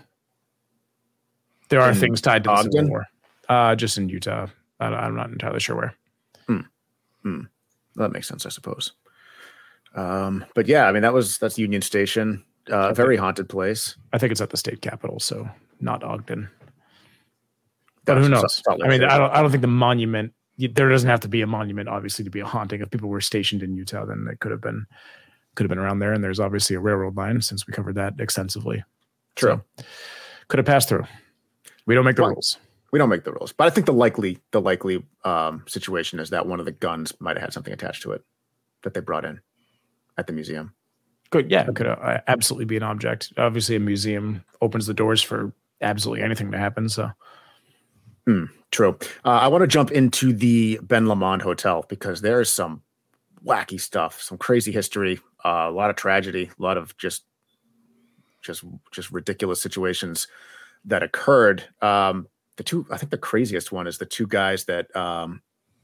there are in things tied to the Ogden? Civil War. Uh, just in Utah. I, I'm not entirely sure where. Mm, mm. That makes sense, I suppose. Um, but yeah, I mean, that was that's Union Station. Uh, a very haunted place. I think it's at the state capitol, so not Ogden. But who knows? I mean, I don't. I don't think the monument. There doesn't have to be a monument, obviously, to be a haunting. If people were stationed in Utah, then it could have been, could have been around there. And there's obviously a railroad line, since we covered that extensively. True. So, could have passed through. We don't make the well, rules. We don't make the rules, but I think the likely, the likely um, situation is that one of the guns might have had something attached to it that they brought in at the museum. Good. Yeah, it could uh, absolutely be an object. Obviously, a museum opens the doors for absolutely anything to happen. So. Mm, true. Uh, I want to jump into the Ben Lomond Hotel because there is some wacky stuff, some crazy history, uh, a lot of tragedy, a lot of just, just, just ridiculous situations that occurred. Um, the two, I think the craziest one is the two guys that um,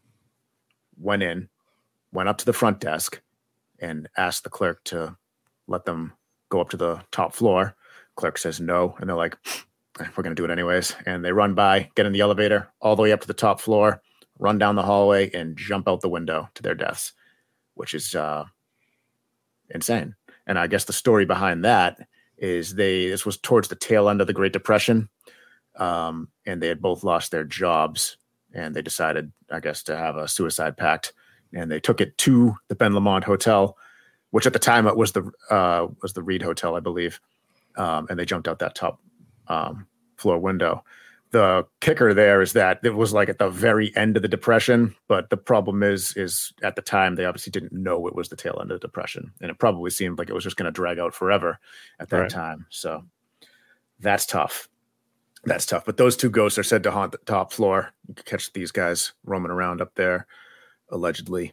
went in, went up to the front desk, and asked the clerk to let them go up to the top floor. Clerk says no, and they're like, we're going to do it anyways. And they run by, get in the elevator all the way up to the top floor, run down the hallway, and jump out the window to their deaths, which is uh, insane. And I guess the story behind that is they, this was towards the tail end of the Great Depression. Um, and they had both lost their jobs, and they decided, I guess, to have a suicide pact. And they took it to the Ben Lomond Hotel, which at the time it was the, uh, was the Reed Hotel, I believe. Um, and they jumped out that top Um, floor window. The kicker there is that it was like at the very end of the Depression, but the problem is, is at the time they obviously didn't know it was the tail end of the Depression, and it probably seemed like it was just going to drag out forever at that right. time. So that's tough. That's tough. But those two ghosts are said to haunt the top floor. You can catch these guys roaming around up there, allegedly.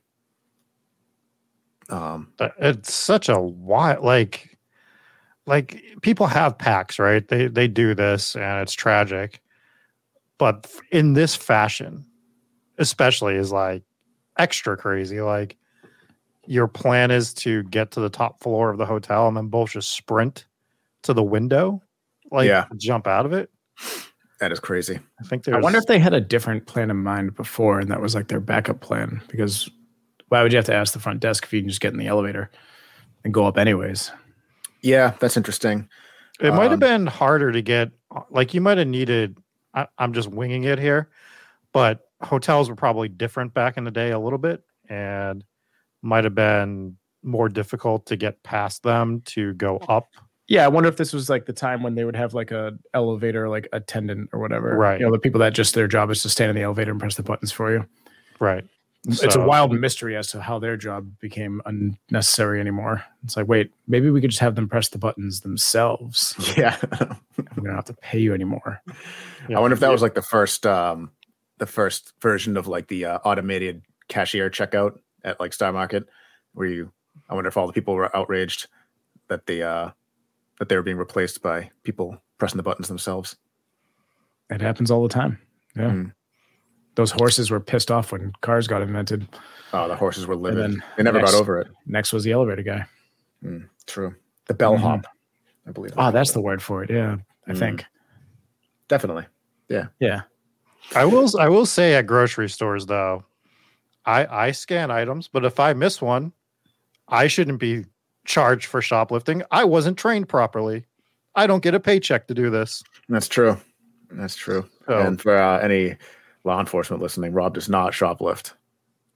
Um, it's such a wild, like. Like people have packs, right? They they do this and it's tragic. But in this fashion, especially, is like extra crazy. Like your plan is to get to the top floor of the hotel and then both just sprint to the window, like yeah. jump out of it. That is crazy. I think there's... I wonder if they had a different plan in mind before and that was like their backup plan, because why would you have to ask the front desk if you can just get in the elevator and go up anyways? Yeah, that's interesting. It might have um, been harder to get, like you might have needed, I, I'm just winging it here, but hotels were probably different back in the day a little bit and might have been more difficult to get past them to go up. Yeah, I wonder if this was like the time when they would have like a elevator, like attendant or whatever. Right. You know, the people that just their job is to stand in the elevator and press the buttons for you. Right. It's So- a wild mystery as to how their job became unnecessary anymore. It's like, wait, maybe we could just have them press the buttons themselves. Yeah. We don't have to pay you anymore. I wonder if that was like the first, um, the first version of like the uh, automated cashier checkout at like Star Market, where you. I wonder if all the people were outraged that they uh, that they were being replaced by people pressing the buttons themselves. It happens all the time. Yeah. Mm. Those horses were pissed off when cars got invented. Oh, the horses were livid. then They never next- got over it. Next was the elevator guy. Mm, true. The bellhop, Mhm. I believe. Oh, that's the word for it. Yeah, I Mm. think. Definitely. Yeah. Yeah. I will I will say at grocery stores though, I I scan items, but if I miss one, I shouldn't be charged for shoplifting. I wasn't trained properly. I don't get a paycheck to do this. That's true. That's true. So- And for uh, any law enforcement listening, Rob does not shoplift.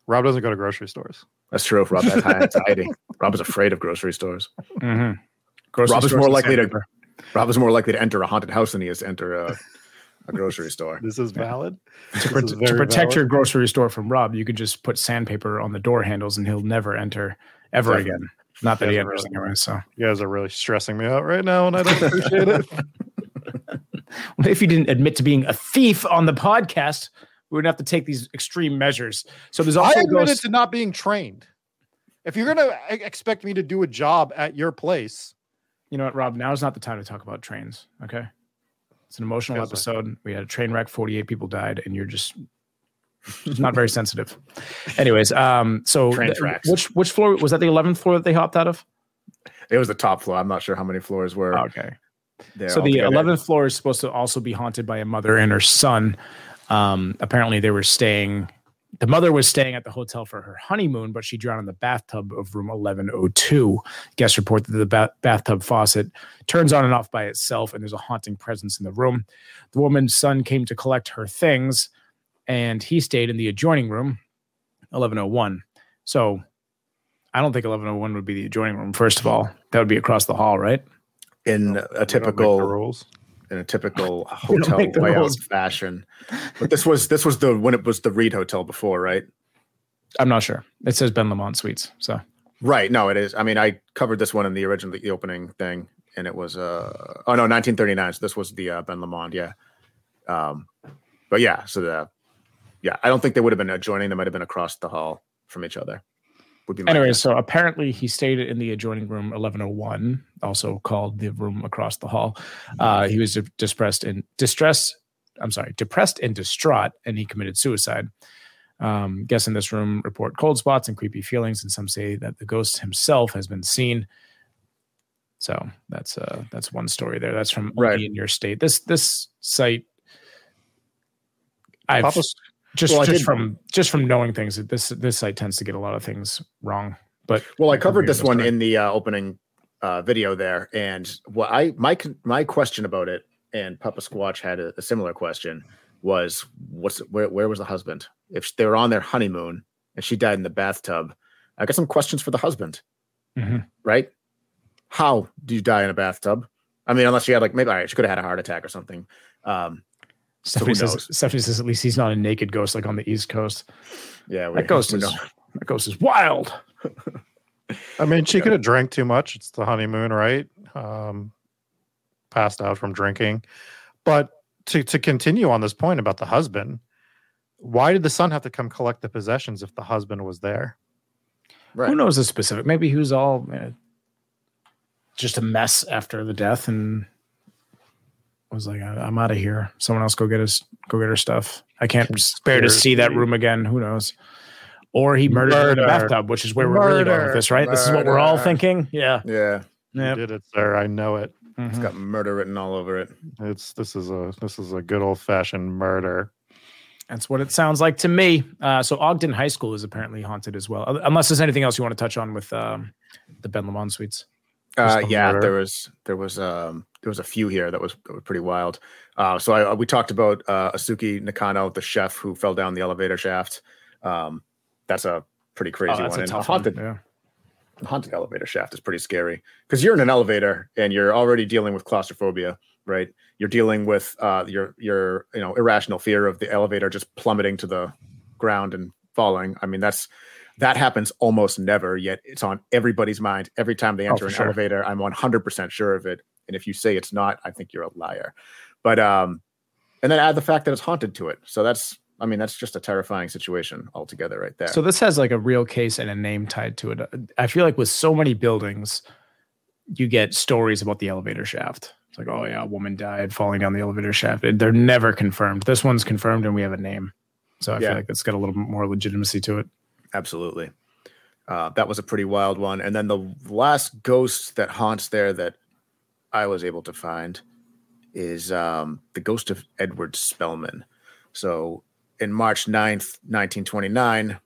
Rob doesn't go to grocery stores. That's true. Rob has high anxiety. Rob is afraid of grocery stores. Mm-hmm. Grocery Rob is stores more and likely to. sandpaper. Rob is more likely to enter a haunted house than he is to enter a, a grocery store. This is valid. To, pro- is to very protect valid. your grocery store from Rob, you could just put sandpaper on the door handles, and he'll never enter ever Definitely. again. Not that he Yeah, enters really. anyway. So, You guys are really stressing me out right now, and I don't appreciate it. if you didn't admit to being a thief on the podcast, we would have to take these extreme measures. So there's I also admitted ghosts- to not being trained. If you're gonna e- expect me to do a job at your place, You know what, Rob? Now is not the time to talk about trains. Okay, it's an emotional Feels like- episode. We had a train wreck. forty-eight people died, and you're just, just not very sensitive. Anyways, um, so Train th- tracks. which which floor was that? The eleventh floor that they hopped out of? It was the top floor. I'm not sure how many floors were Okay. there. So the altogether. eleventh floor is supposed to also be haunted by a mother and her son. Um, apparently, they were staying. The mother was staying at the hotel for her honeymoon, but she drowned in the bathtub of room eleven oh two. Guests report that the ba- bathtub faucet turns on and off by itself, and there's a haunting presence in the room. The woman's son came to collect her things, and he stayed in the adjoining room, eleven oh one. So I don't think eleven oh one would be the adjoining room. First of all, that would be across the hall, right? in we a don't make the typical rules. in a typical We don't hotel make the layout rules. fashion. But this was this was the when it was the Reed Hotel before, right? I'm not sure. It says Ben Lamont Suites. So Right. No, it is. I mean, I covered this one in the original the opening thing, and it was uh oh no, nineteen thirty-nine. So this was the uh, Ben Lamont, yeah. Um, but yeah, so the yeah, I don't think they would have been adjoining. They might have been across the hall from each other. Would be my anyway, guess. so apparently he stayed in the adjoining room eleven oh one, also called the room across the hall. Uh, he was de- distressed and distressed. I'm sorry, depressed and distraught, and he committed suicide. Um, guests in this room report cold spots and creepy feelings, and some say that the ghost himself has been seen. So that's uh that's one story there. That's from Right. Only in Your State. This this site, I've Papa's- just Well, I just did- from just from knowing things, this this site tends to get a lot of things wrong. But Well, I covered this one Story. in the uh, opening uh, video there, and what I my con- my question about it, and Papa Squatch had a, a similar question, was what's where where was the husband? If they were on their honeymoon and she died in the bathtub, I got some questions for the husband. Mhm. Right? How do you die in a bathtub? I mean, unless she had like maybe all right, she could have had a heart attack or something. Um, Stephanie who says, knows? Stephanie says at least he's not a naked ghost like on the East Coast. yeah, we, That ghost we is know. that ghost is wild. I mean, she could have drank too much. It's the honeymoon, right? Um, passed out from drinking. But to to continue on this point about the husband, why did the son have to come collect the possessions if the husband was there? Right. Who knows the specific? Maybe he was all uh, just a mess after the death and was like, I- I'm out of here. Someone else go get his go get her stuff. I can't spare to see that room again. Who knows? Or he murdered her in the Murder. bathtub, which is where we're really going with Murder. this, right? This is what we're all Murder. thinking. Yeah. Yeah, You Yeah. did it, sir. I know it. it's Mhm. got murder written all over it. It's this is a this is a good old fashioned murder. That's what it sounds like to me. Uh, so Ogden High School is apparently haunted as well. Unless there's anything else you want to touch on with um, the Ben Lamont Suites. Uh, Just the yeah, murder. there was there was um there was a few here that was, that were pretty wild. Uh, so I, we talked about uh, Asuki Nakano, the chef who fell down the elevator shaft. Um, that's a pretty crazy Oh, that's one. a And tough haunted one. Yeah. haunted elevator shaft is pretty scary because you're in an elevator and you're already dealing with claustrophobia, right? You're dealing with uh, your your you know irrational fear of the elevator just plummeting to the ground and falling. I mean that's. That happens almost never, yet it's on everybody's mind every time they enter for an sure. elevator. I'm one hundred percent sure of it. And if you say it's not, I think you're a liar. But, um, and then add the fact that it's haunted to it. So that's, I mean, that's just a terrifying situation altogether right there. So this has like a real case and a name tied to it. I feel like with so many buildings, you get stories about the elevator shaft. It's like, oh yeah, a woman died falling down the elevator shaft. And they're never confirmed. This one's confirmed and we have a name. So I Yeah. feel like that's got a little bit more legitimacy to it. Absolutely. Uh, that was a pretty wild one. And then the last ghost that haunts there that I was able to find is um, the ghost of Edward Spellman. So in March ninth, nineteen twenty-nine,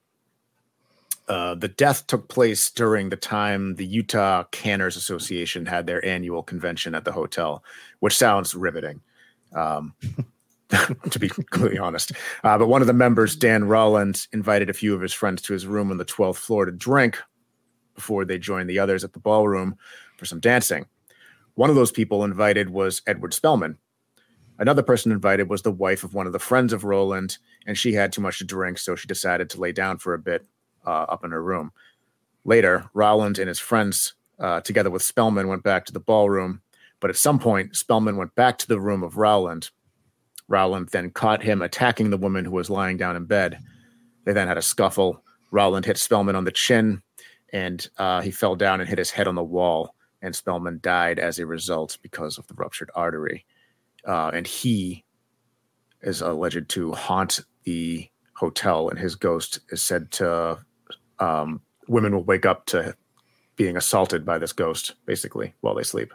uh, the death took place during the time the Utah Canners Association had their annual convention at the hotel, which sounds riveting. Um, to be completely honest. Uh, but one of the members, Dan Rowland, invited a few of his friends to his room on the twelfth floor to drink before they joined the others at the ballroom for some dancing. One of those people invited was Edward Spellman. Another person invited was the wife of one of the friends of Rowland, and she had too much to drink, so she decided to lay down for a bit uh, up in her room. Later, Rowland and his friends, uh, together with Spellman, went back to the ballroom, but at some point, Spellman went back to the room of Rowland. Rowland then caught him attacking the woman who was lying down in bed. They then had a scuffle. Rowland hit Spellman on the chin, and uh, he fell down and hit his head on the wall, and Spellman died as a result because of the ruptured artery. Uh, and he is alleged to haunt the hotel, and his ghost is said to um, women will wake up to being assaulted by this ghost, basically, while they sleep.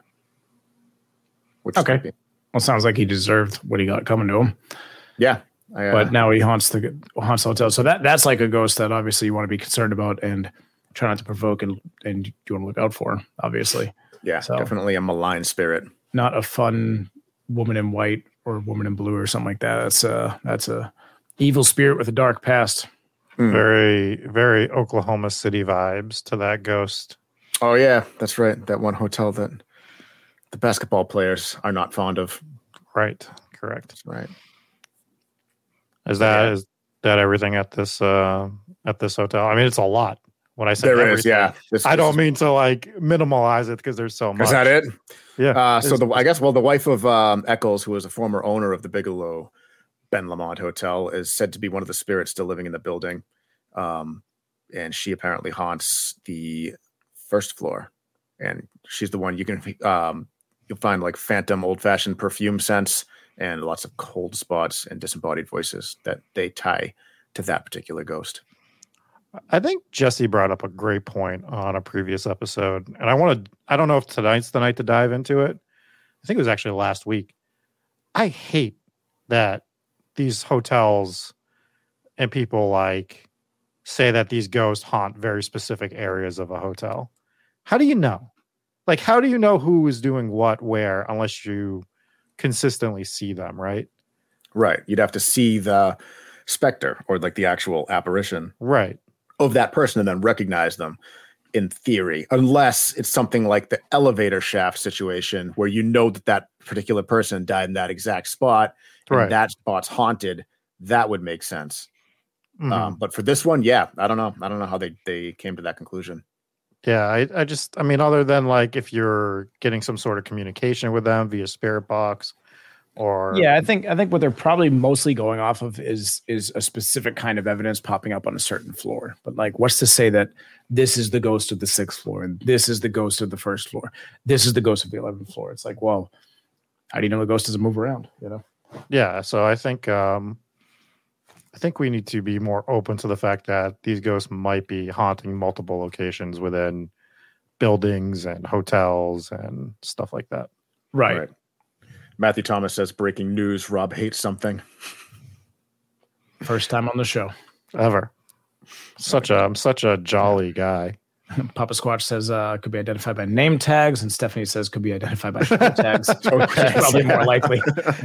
Which okay. Well, sounds like he deserved what he got coming to him. Yeah. I, uh, but now he haunts the haunts the hotel. So that that's like a ghost that obviously you want to be concerned about and try not to provoke, and, and you want to look out for, obviously. Yeah, so, definitely a malign spirit. Not a fun woman in white or woman in blue or something like that. That's a, that's a evil spirit with a dark past. Mm. Very, very Oklahoma City vibes to that ghost. Oh, yeah, that's right. That one hotel that the basketball players are not fond of. Right. Correct. That's right. Is that yeah. is that everything at this uh, at this hotel? I mean, it's a lot. When I say there everything, is, yeah. This, I this don't is, mean to like minimalize it because there's so much. Is that it? Yeah. Uh, so the I guess well, the wife of um, Eccles, who was a former owner of the Bigelow Ben Lamont Hotel, is said to be one of the spirits still living in the building, um, and she apparently haunts the first floor, and she's the one you can um, you'll find like phantom old-fashioned perfume scents and lots of cold spots and disembodied voices that they tie to that particular ghost. I think Jesse brought up a great point on a previous episode, and I want to, I don't know if tonight's the night to dive into it. I think it was actually last week. I hate that these hotels and people like say that these ghosts haunt very specific areas of a hotel. How do you know? Like, how do you know who is doing what, where, unless you consistently see them, right? Right. You'd have to see the specter or like the actual apparition. Right. Of that person and then recognize them in theory, unless it's something like the elevator shaft situation where you know that that particular person died in that exact spot and right. that spot's haunted. That would make sense. Mm-hmm. Um, but for this one, yeah, I don't know. I don't know how they, they came to that conclusion. Yeah, I, I just, I mean, other than like if you're getting some sort of communication with them via spirit box, or yeah, I think I think what they're probably mostly going off of is is a specific kind of evidence popping up on a certain floor. But like, what's to say that this is the ghost of the sixth floor and this is the ghost of the first floor, this is the ghost of the eleventh floor? It's like, well, how do you know the ghost doesn't move around? You know? Yeah. So I think um, I think we need to be more open to the fact that these ghosts might be haunting multiple locations within buildings and hotels and stuff like that. Right. right. Matthew Thomas says, breaking news, Rob hates something. First time on the show. Ever. Such a, I'm such a jolly guy. Papa Squatch says uh, could be identified by name tags, and Stephanie says could be identified by toe tags. Toe tags. Probably more likely.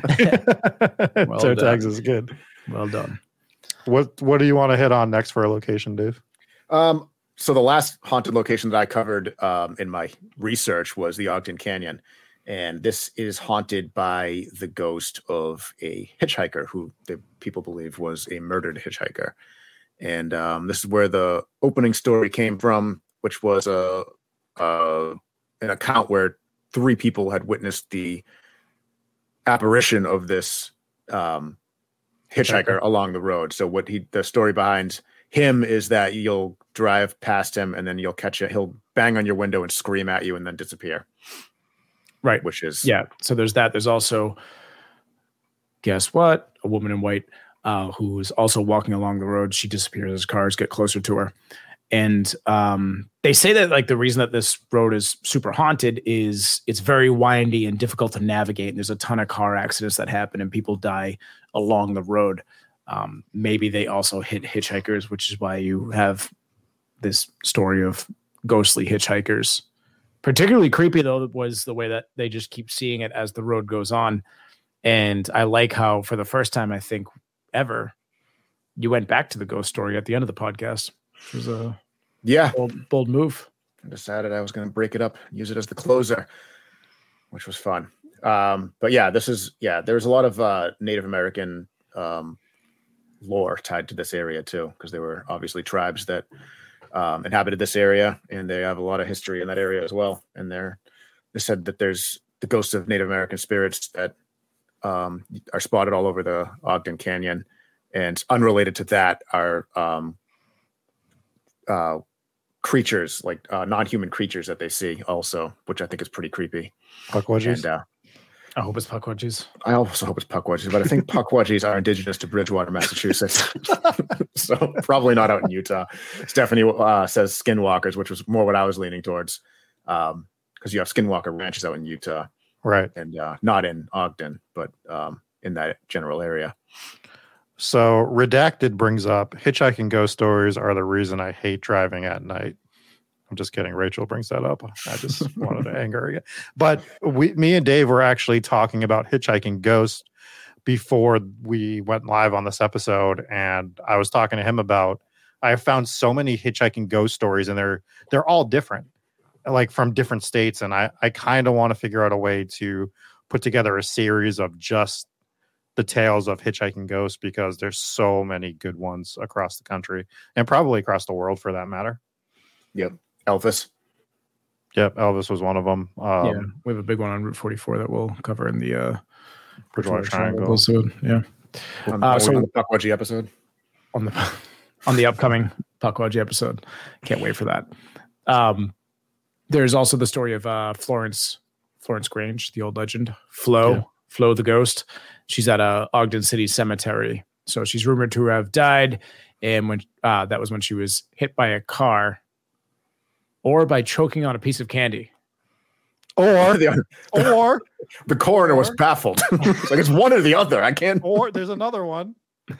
well toe done. Tags is good. Well done. What What do you want to hit on next for a location, Dave? Um, so the last haunted location that I covered um, in my research was the Ogden Canyon. And this is haunted by the ghost of a hitchhiker who the people believe was a murdered hitchhiker. And um, this is where the opening story came from, which was a, a an account where three people had witnessed the apparition of this um, hitchhiker along the road. So what he the story behind him is that you'll drive past him and then you'll catch it. He'll bang on your window and scream at you and then disappear. Right. Which is, yeah. So there's that. There's also, guess what? A woman in white uh, who is also walking along the road. She disappears as cars get closer to her. And um, they say that like the reason that this road is super haunted is it's very windy and difficult to navigate. And there's a ton of car accidents that happen and people die along the road. Um, maybe they also hit hitchhikers, which is why you have this story of ghostly hitchhikers. Particularly creepy, though, was the way that they just keep seeing it as the road goes on. And I like how for the first time, I think ever, you went back to the ghost story at the end of the podcast, which was a yeah bold, bold move. I decided I was going to break it up, use it as the closer, which was fun. Um, but yeah, this is, yeah, there's a lot of uh, Native American um, lore tied to this area too, because there were obviously tribes that um, inhabited this area, and they have a lot of history in that area as well. And they're, they said that there's the ghosts of Native American spirits that um, are spotted all over the Ogden Canyon. And unrelated to that are um, uh, creatures, like uh, non-human creatures that they see also, which I think is pretty creepy. Pukwudgies? And, uh, I hope it's Pukwudgies. I also hope it's Pukwudgies, but I think Pukwudgies are indigenous to Bridgewater, Massachusetts. So probably not out in Utah. Stephanie uh, says skinwalkers, which was more what I was leaning towards, because um, you have skinwalker ranches out in Utah. Right. And uh, not in Ogden, but um, in that general area. So Redacted brings up hitchhiking ghost stories are the reason I hate driving at night. I'm just kidding. Rachel brings that up. I just wanted to anger her again. But we, me and Dave were actually talking about hitchhiking ghosts before we went live on this episode. And I was talking to him about, I have found so many hitchhiking ghost stories, and they're, they're all different, like from different states. And I, I kind of want to figure out a way to put together a series of just the tales of hitchhiking ghosts, because there's so many good ones across the country and probably across the world for that matter. Yep. Elvis. Yep. Elvis was one of them. Um, Yeah, we have a big one on Route forty-four that we'll cover in the uh, Bridgewater Triangle episode. Yeah. On, Uh, uh, so- so the Pukwudgie episode. on the on the upcoming Pukwudgie episode. Can't wait for that. Um, there's also the story of uh, Florence Florence Grange, the old legend, Flo, Yeah. Flo the ghost. She's at a Ogden City cemetery. So she's rumored to have died, and when uh, that was when she was hit by a car or by choking on a piece of candy. Or, the, or, the coroner was or- baffled. It's like, it's one or the other. I can't. or there's another one.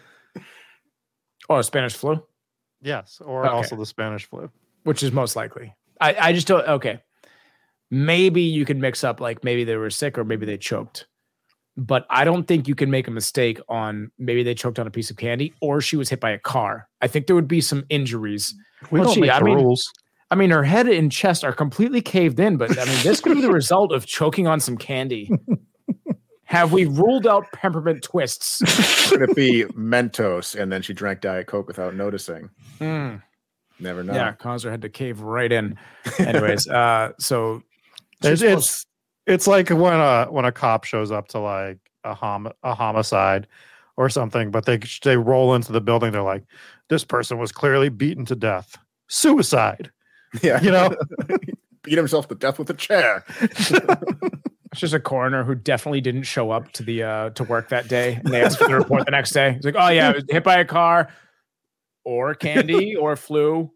Oh, Spanish flu, Yes. Or Okay. also the Spanish flu. which is most likely. I, I just don't. Okay, maybe you can mix up like maybe they were sick or maybe they choked. But I don't think you can make a mistake on maybe they choked on a piece of candy or she was hit by a car. I think there would be some injuries. We Well, don't gee, make I the mean- rules. I mean, her head and chest are completely caved in, but I mean, this could be the result of choking on some candy. Have we ruled out peppermint twists? Could it be Mentos and then she drank Diet Coke without noticing? Mm, Never know. yeah, caused her head to cave right in. Anyways, uh, so It's, she's it's it's like when a when a cop shows up to like a hom- a homicide or something, but they they roll into the building. They're like, this person was clearly beaten to death. Suicide. Yeah. You know? Beat himself to death with a chair. It's just a coroner who definitely didn't show up to the uh, to work that day, and they asked for the report the next day. He's like, "Oh yeah, I was hit by a car, or candy, or flu."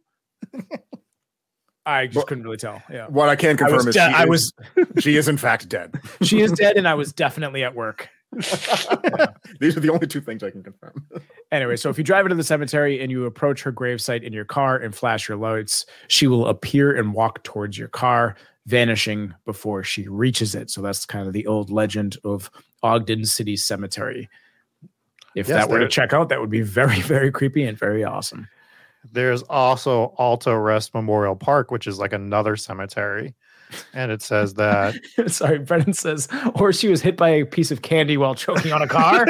I just Well, couldn't really tell. Yeah, What I can I confirm was, is, de- she, I is was. she is in fact dead. She is dead, and I was definitely at work. These are the only two things I can confirm. Anyway, so if you drive into the cemetery and you approach her gravesite in your car and flash your lights, she will appear and walk towards your car, vanishing before she reaches it. So that's kind of the old legend of Ogden City Cemetery. If Yes, that were to there- check out, that would be very, very creepy and very awesome. There's also Alto Rest Memorial Park, which is like another cemetery. And it says that Sorry, Brennan says, or she was hit by a piece of candy while choking on a car.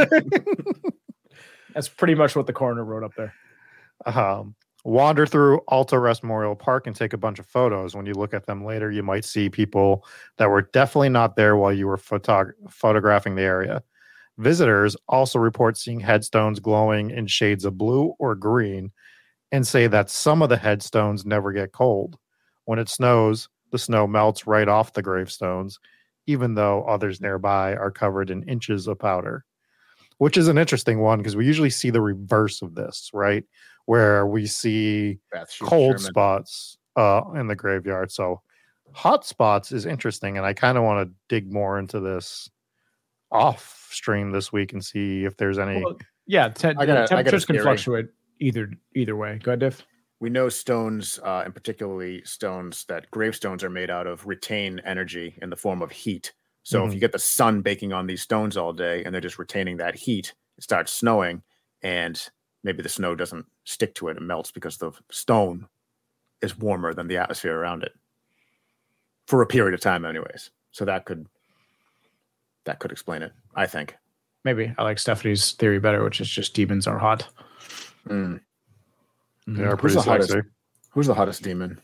That's pretty much what the coroner wrote up there. um, wander through Alto Rest Memorial Park and take a bunch of photos. When you look at them later, you might see people that were definitely not there while you were photog- photographing the area. Visitors also report seeing headstones glowing in shades of blue or green and say that some of the headstones never get cold. When it snows, the snow melts right off the gravestones, even though others nearby are covered in inches of powder, which is an interesting one because we usually see the reverse of this, right? Where we see Beth, she's cold Sherman. spots uh, in the graveyard. So hot spots is interesting. And I kind of want to dig more into this off stream this week and see if there's any. Well, yeah, te- I got a- I got a temperatures can theory. fluctuate either either way. Go ahead, Diff. We know stones, uh, and particularly stones that gravestones are made out of, retain energy in the form of heat. So Mhm. if you get the sun baking on these stones all day and they're just retaining that heat, it starts snowing, and maybe the snow doesn't stick to it and melts because the stone is warmer than the atmosphere around it for a period of time anyways. So that could that could explain it, I think. Maybe I like Stephanie's theory better, which is just demons are hot. Mm. They are Who's pretty the hottest? sexy. Who's the hottest demon?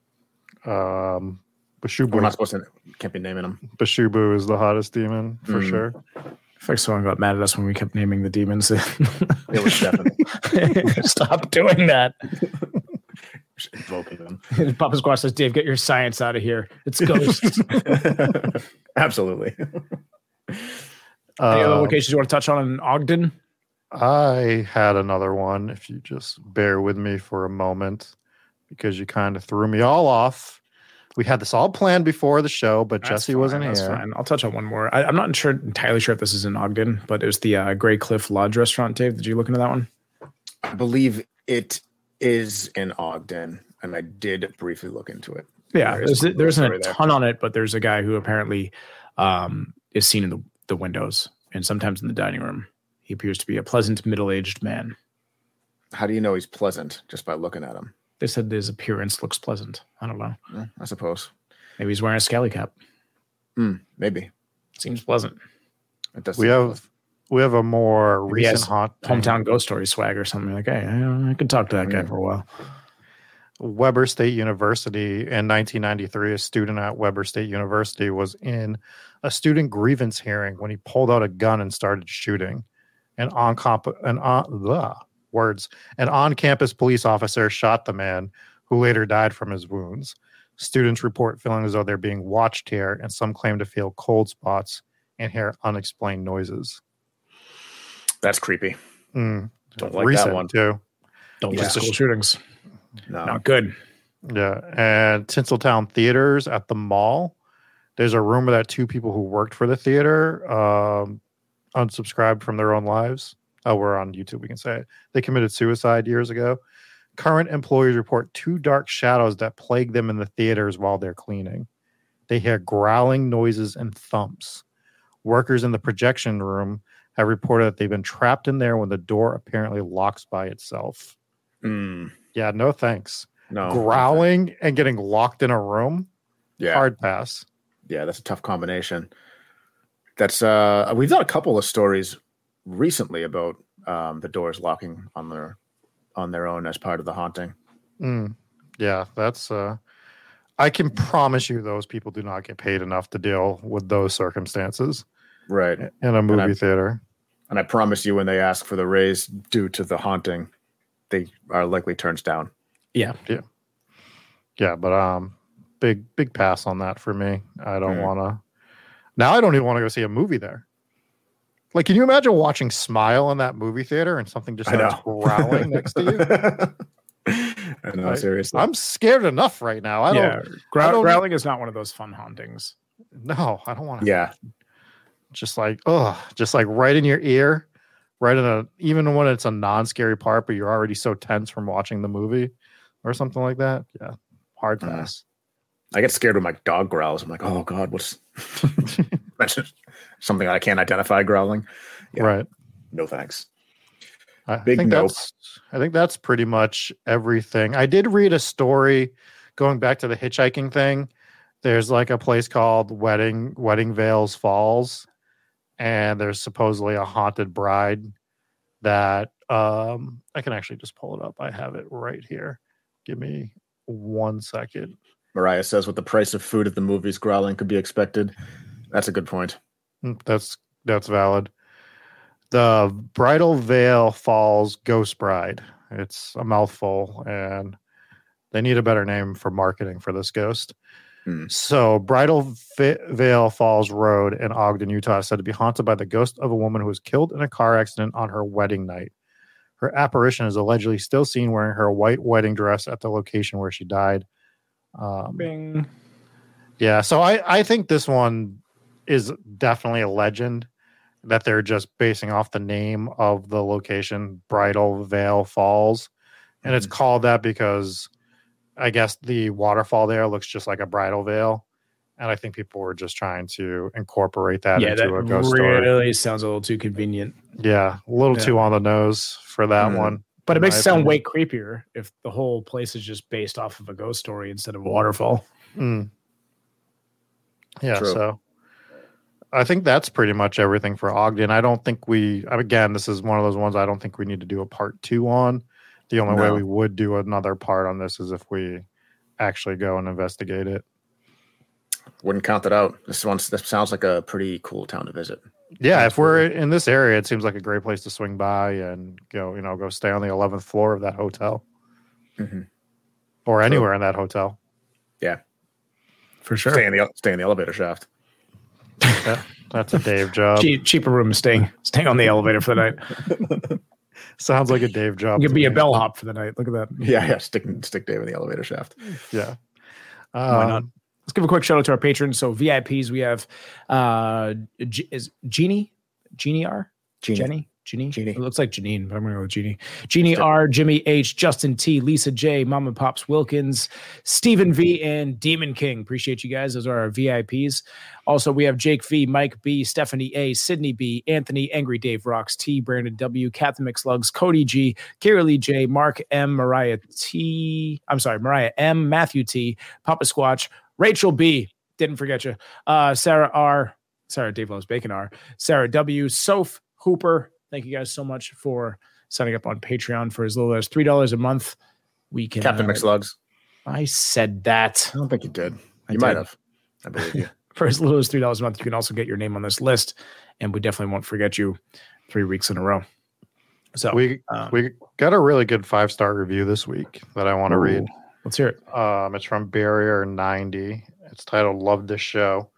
Um, We're Bashubu. not supposed to. Can't be naming them. Bashubu is the hottest demon for Mm. sure. I feel like someone got mad at us when we kept naming the demons. It was Stephanie. Stop doing that. Invoking them. Papa Squash says, Dave, get your science out of here. It's ghosts. Absolutely. Any other Uh, locations you want to touch on in Ogden? I had another one. If you just bear with me for a moment, because you kind of threw me all off. We had this all planned before the show, but That's Jesse fine, wasn't that's here. Fine. I'll touch on one more. I, I'm not sure entirely sure if this is in Ogden, but it was the uh, Grey Cliff Lodge restaurant. Dave, did you look into that one? I believe it is in Ogden, and I did briefly look into it. Yeah, There there's, is there isn't a story there. ton on it, but there's a guy who apparently um, is seen in the, the windows and sometimes in the dining room. He appears to be a pleasant middle-aged man. How do you know he's pleasant just by looking at him? They said his appearance looks pleasant. I don't know. Yeah, I suppose. Maybe he's wearing a scally cap. Hmm, maybe. Seems pleasant. It does. We seem have we have a more Maybe he recent has haunt. Hometown ghost story swag or something. Like, hey, I, I could talk to that guy Mm. for a while. Weber State University in nineteen ninety-three. A student at Weber State University was in a student grievance hearing when he pulled out a gun and started shooting. An on comp an on ugh, words an on-campus police officer shot the man, who later died from his wounds. Students report feeling as though they're being watched here, and some claim to feel cold spots and hear unexplained noises. That's creepy. Mm. Don't like Recent that one. too. Don't Yeah. like school shootings. No. Not good. Yeah, and Tinseltown Theaters at the mall. There's a rumor that two people who worked for the theater um, unsubscribed from their own lives. Oh, we're on YouTube. We can say it. They committed suicide years ago. Current employees report two dark shadows that plague them in the theaters while they're cleaning. They hear growling noises and thumps. Workers in the projection room have reported that they've been trapped in there when the door apparently locks by itself. Mm, Yeah, no thanks. no. Growling and getting locked in a room, Yeah. hard pass. Yeah, that's a tough combination. That's uh we've done a couple of stories recently about um the doors locking on their on their own as part of the haunting. Mm, yeah, that's. Uh, I can promise you, those people do not get paid enough to deal with those circumstances Right. in a movie I- theater. And I promise you, when they ask for the raise due to the haunting, they are likely turns down. Yeah. Yeah, but um, big big pass on that for me. I don't Mm. want to. Now I don't even want to go see a movie there. Like, can you imagine watching Smile in that movie theater and something just I starts know. growling next to you? I know, I- seriously. I'm scared enough right now. I don't. yeah. Grow- I don't- growling is not one of those fun hauntings. No, I don't want to. yeah. Just like, oh, just like right in your ear, right in a, even when it's a non-scary part, but you're already so tense from watching the movie or something like that. Yeah, hard Mm. pass. I get scared when my dog growls. I'm like, oh God, what's that's just something I can't identify growling? Yeah. Right. No thanks. I Big think nope. that's I think that's pretty much everything. I did read a story going back to the hitchhiking thing. There's like a place called Wedding Wedding Vales Falls, and there's supposedly a haunted bride that um I can actually just pull it up. I have it right here. Give me one second. Mariah says, with the price of food at the movies, growling could be expected. That's a good point. Mm, That's that's valid. The Bridal Veil Falls Ghost Bride. It's a mouthful, and they need a better name for marketing for this ghost. Hmm. So, Bridal V- Veil Falls Road in Ogden, Utah, is said to be haunted by the ghost of a woman who was killed in a car accident on her wedding night. Her apparition is allegedly still seen wearing her white wedding dress at the location where she died. Um, Bing. yeah, so I, I think this one is definitely a legend that they're just basing off the name of the location, Bridal Veil Falls. And it's called that because I guess the waterfall there looks just like a bridal veil. And I think people were just trying to incorporate that yeah, into that a ghost really story. sounds a little too convenient. Yeah, a little Yeah. too on the nose for that Mm. one. But it in makes my it sound opinion. way creepier if the whole place is just based off of a ghost story instead of a waterfall. Mm. Yeah, True. so I think that's pretty much everything for Ogden. I don't think we, again, this is one of those ones I don't think we need to do a part two on. The only way No. we would do another part on this is if we actually go and investigate it. Wouldn't count that out. This one this sounds like a pretty cool town to visit. Yeah, if we're in this area, it seems like a great place to swing by and go, you know, go stay on the eleventh floor of that hotel Mm-hmm. or anywhere in that hotel. Yeah, For sure. stay in the stay in the elevator shaft. Yeah, that's a Dave job. Cheap, cheaper room is staying staying on the elevator for the night. Sounds like a Dave job. You to could be a me. bellhop for the night. Look at that. Yeah, yeah. Stick stick Dave in the elevator shaft. Yeah. Why not? Um, Let's give a quick shout out to our patrons. So V I Ps, we have uh G- is Jeannie, Jeannie R, Jeannie. Jenny, Jeannie, Jeannie. It looks like Janine, but I'm gonna go with Jeannie. Jeannie R, Jimmy H, Justin T, Lisa J, Mama Pops Wilkins, Stephen V, and Demon King. Appreciate you guys. Those are our V I Ps. Also, we have Jake V, Mike B, Stephanie A, Sydney B, Anthony, Angry Dave Rocks T, Brandon W, Captain McSlugs, Cody G, Kira Lee J, Mark M, Mariah T. I'm sorry, Mariah M, Matthew T, Papa Squatch, Rachel B, didn't forget you, uh, Sarah R, Sarah Dave Loves Bacon R, Sarah W, Soph Hooper. Thank you guys so much for signing up on Patreon for as little as three dollars a month. We can Captain uh, McSlugs. I said that. I don't think you did. I You might did. have. I believe you. For as little as three dollars a month, you can also get your name on this list, and we definitely won't forget you three weeks in a row. So we um, we got a really good five star review this week that I want to ooh, read. Let's hear it. Um, it's from Barrier ninety. It's titled "Love This Show,"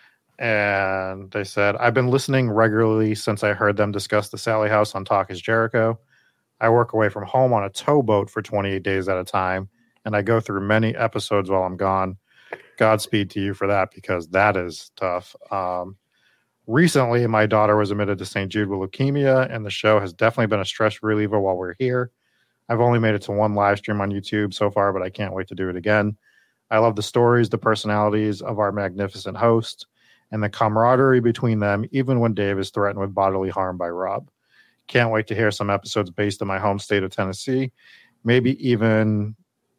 and they said, "I've been listening regularly since I heard them discuss the Sally House on Talk Is Jericho. I work away from home on a towboat for twenty-eight days at a time, and I go through many episodes while I'm gone. Godspeed to you for that, because that is tough." Um, recently, my daughter was admitted to Saint Jude with leukemia, and the show has definitely been a stress reliever while we're here. I've only made it to one live stream on YouTube so far, but I can't wait to do it again. I love the stories, the personalities of our magnificent host, and the camaraderie between them, even when Dave is threatened with bodily harm by Rob. Can't wait to hear some episodes based in my home state of Tennessee, maybe even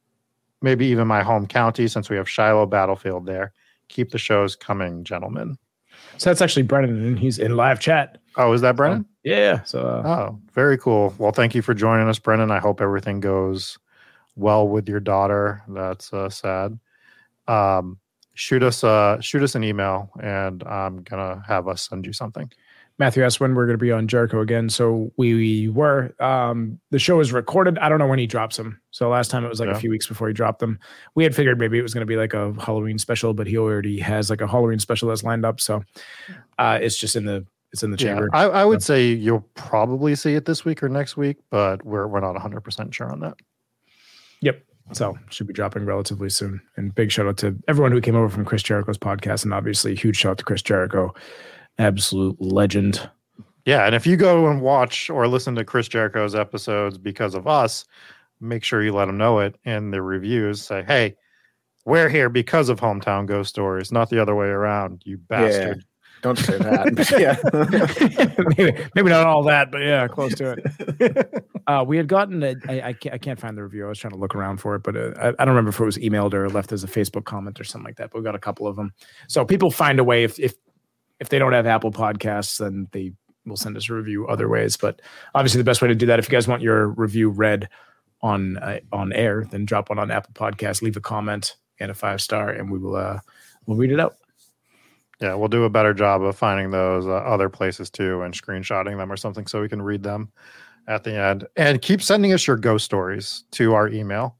maybe even my home county, since we have Shiloh Battlefield there. Keep the shows coming, gentlemen. So that's actually Brennan, and he's in live chat. Oh, is that Brennan? Yeah. So uh, Oh, very cool. Well, thank you for joining us, Brennan. I hope everything goes well with your daughter. That's uh, sad. Um, shoot us uh, shoot us an email, and I'm gonna have us send you something. Matthew asked when we're going to be on Jericho again. So we, we were. Um, the show is recorded. I don't know when he drops them. So last time it was like Yeah. a few weeks before he dropped them. We had figured maybe it was going to be like a Halloween special, but he already has like a Halloween special that's lined up. So uh, it's just in the it's in the Yeah, chamber. I, I would say you'll probably see it this week or next week, but we're we're not one hundred percent sure on that. Yep. So should be dropping relatively soon. And big shout out to everyone who came over from Chris Jericho's podcast, and obviously huge shout out to Chris Jericho, absolute legend. Yeah, and if you go and watch or listen to Chris Jericho's episodes because of us, make sure you let him know it in the reviews. Say, hey, we're here because of Hometown Ghost Stories, not the other way around, you bastard. Don't say that. But yeah. maybe, maybe not all that, but yeah, close to it. Uh, we had gotten a, I, I, can't, I can't find the review. I was trying to look around for it, but uh, I, I don't remember if it was emailed or left as a Facebook comment or something like that. But we got a couple of them. So people find a way. If if if they don't have Apple Podcasts, then they will send us a review other ways. But obviously, the best way to do that, if you guys want your review read on uh, on air, then drop one on Apple Podcasts, leave a comment and a five star, and we will uh, we'll read it out. Yeah, we'll do a better job of finding those uh, other places too and screenshotting them or something so we can read them at the end. And keep sending us your ghost stories to our email,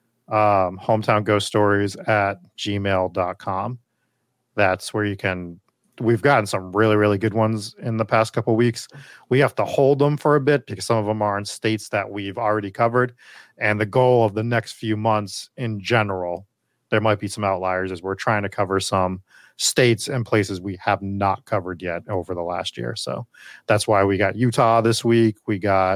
um, hometownghoststories at gmail dot com. That's where you can, we've gotten some really, really good ones in the past couple of weeks. We have to hold them for a bit because some of them are in states that we've already covered. And the goal of the next few months in general, there might be some outliers, as we're trying to cover some states and places we have not covered yet over the last year. So that's why we got Utah this week. We got,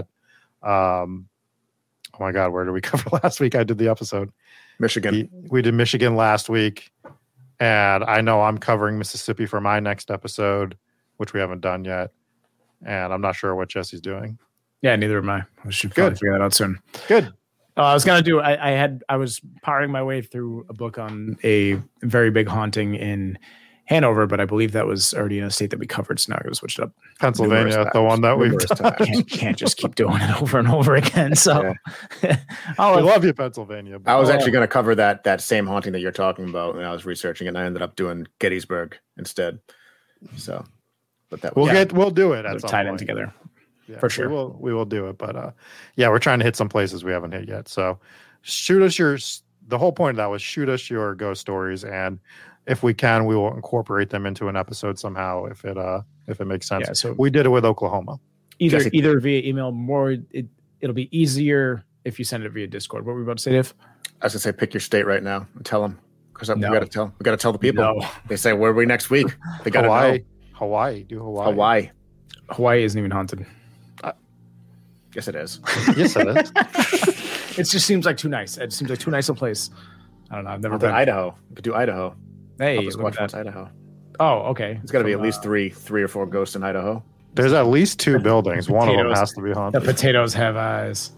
um, oh my God, where did we cover last week? I did the episode. Michigan. We, we did Michigan last week. And I know I'm covering Mississippi for my next episode, which we haven't done yet. And I'm not sure what Jesse's doing. Yeah, neither am I. I should probably Good. figure that out soon. Good. Uh, I was gonna do. I, I had. I was powering my way through a book on a very big haunting in Hanover, but I believe that was already in a state that we covered, so now I'm going to switch it up. Pennsylvania, the one that we've can't, can't just keep doing it over and over again. So yeah. I love you, Pennsylvania. I was actually going to cover that that same haunting that you're talking about when I was researching it, and I ended up doing Gettysburg instead. So, but that we'll yeah. get we'll do it at They're some tied point. in together. Yeah, for sure. We will we will do it, but uh, yeah, we're trying to hit some places we haven't hit yet. So, shoot us your. The whole point of that was shoot us your ghost stories, and if we can, we will incorporate them into an episode somehow if it uh if it makes sense. Yeah, so we did it with Oklahoma. Either Jesse. either via email, more it, it'll be easier if you send it via Discord. What were we about to say, Dave? I was gonna say pick your state right now and tell them because no. we got to tell we got to tell the people. No. They say where are we next week? They got to Hawaii. know. Hawaii. Do Hawaii. Hawaii. Hawaii isn't even haunted. Uh, yes, it is. Yes, it is. It just seems like too nice. It seems like too nice a place. I don't know. I've never been. been. Idaho. We could do Idaho. Hey, look at that. Idaho. Oh, okay. It's got to be at least three, three or four ghosts in Idaho. There's at least two buildings. One of them has to be haunted. The potatoes have eyes.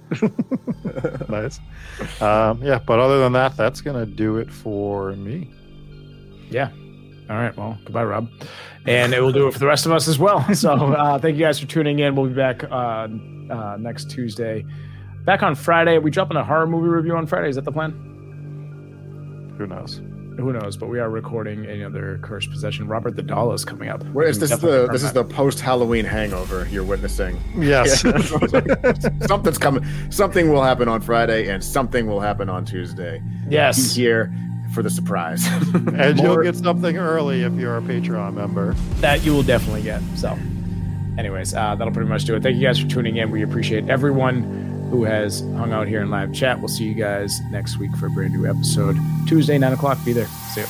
Nice. Um, yeah, but other than that, that's gonna do it for me. Yeah. All right. Well, goodbye, Rob. And it will do it for the rest of us as well. So uh, thank you guys for tuning in. We'll be back uh, uh, next Tuesday. Back on Friday. Are we dropping a horror movie review on Friday? Is that the plan? Who knows? Who knows? But we are recording another Cursed Possession. Robert the Doll is coming up. Where is this? The this is the post Halloween hangover you're witnessing. Yes. Yeah. Something's coming. Something will happen on Friday, and something will happen on Tuesday. Yes. Be here for the surprise. And More, you'll get something early if you're a Patreon member. That you will definitely get. So, anyways, uh, that'll pretty much do it. Thank you guys for tuning in. We appreciate everyone who has hung out here in live chat. We'll see you guys next week for a brand new episode. Tuesday, nine o'clock. Be there. See you.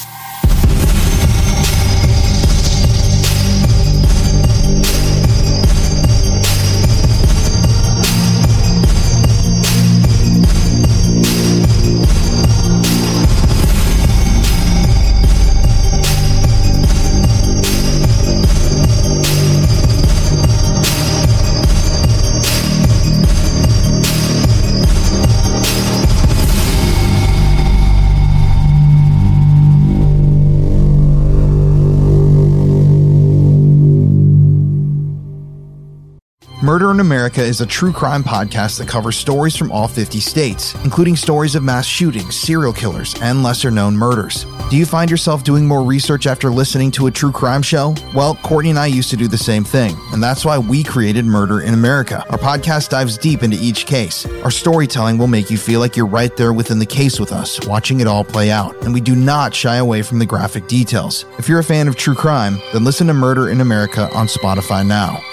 Murder in America is a true crime podcast that covers stories from all fifty states, including stories of mass shootings, serial killers, and lesser-known murders. Do you find yourself doing more research after listening to a true crime show? Well, Courtney and I used to do the same thing, and that's why we created Murder in America. Our podcast dives deep into each case. Our storytelling will make you feel like you're right there within the case with us, watching it all play out, and we do not shy away from the graphic details. If you're a fan of true crime, then listen to Murder in America on Spotify now.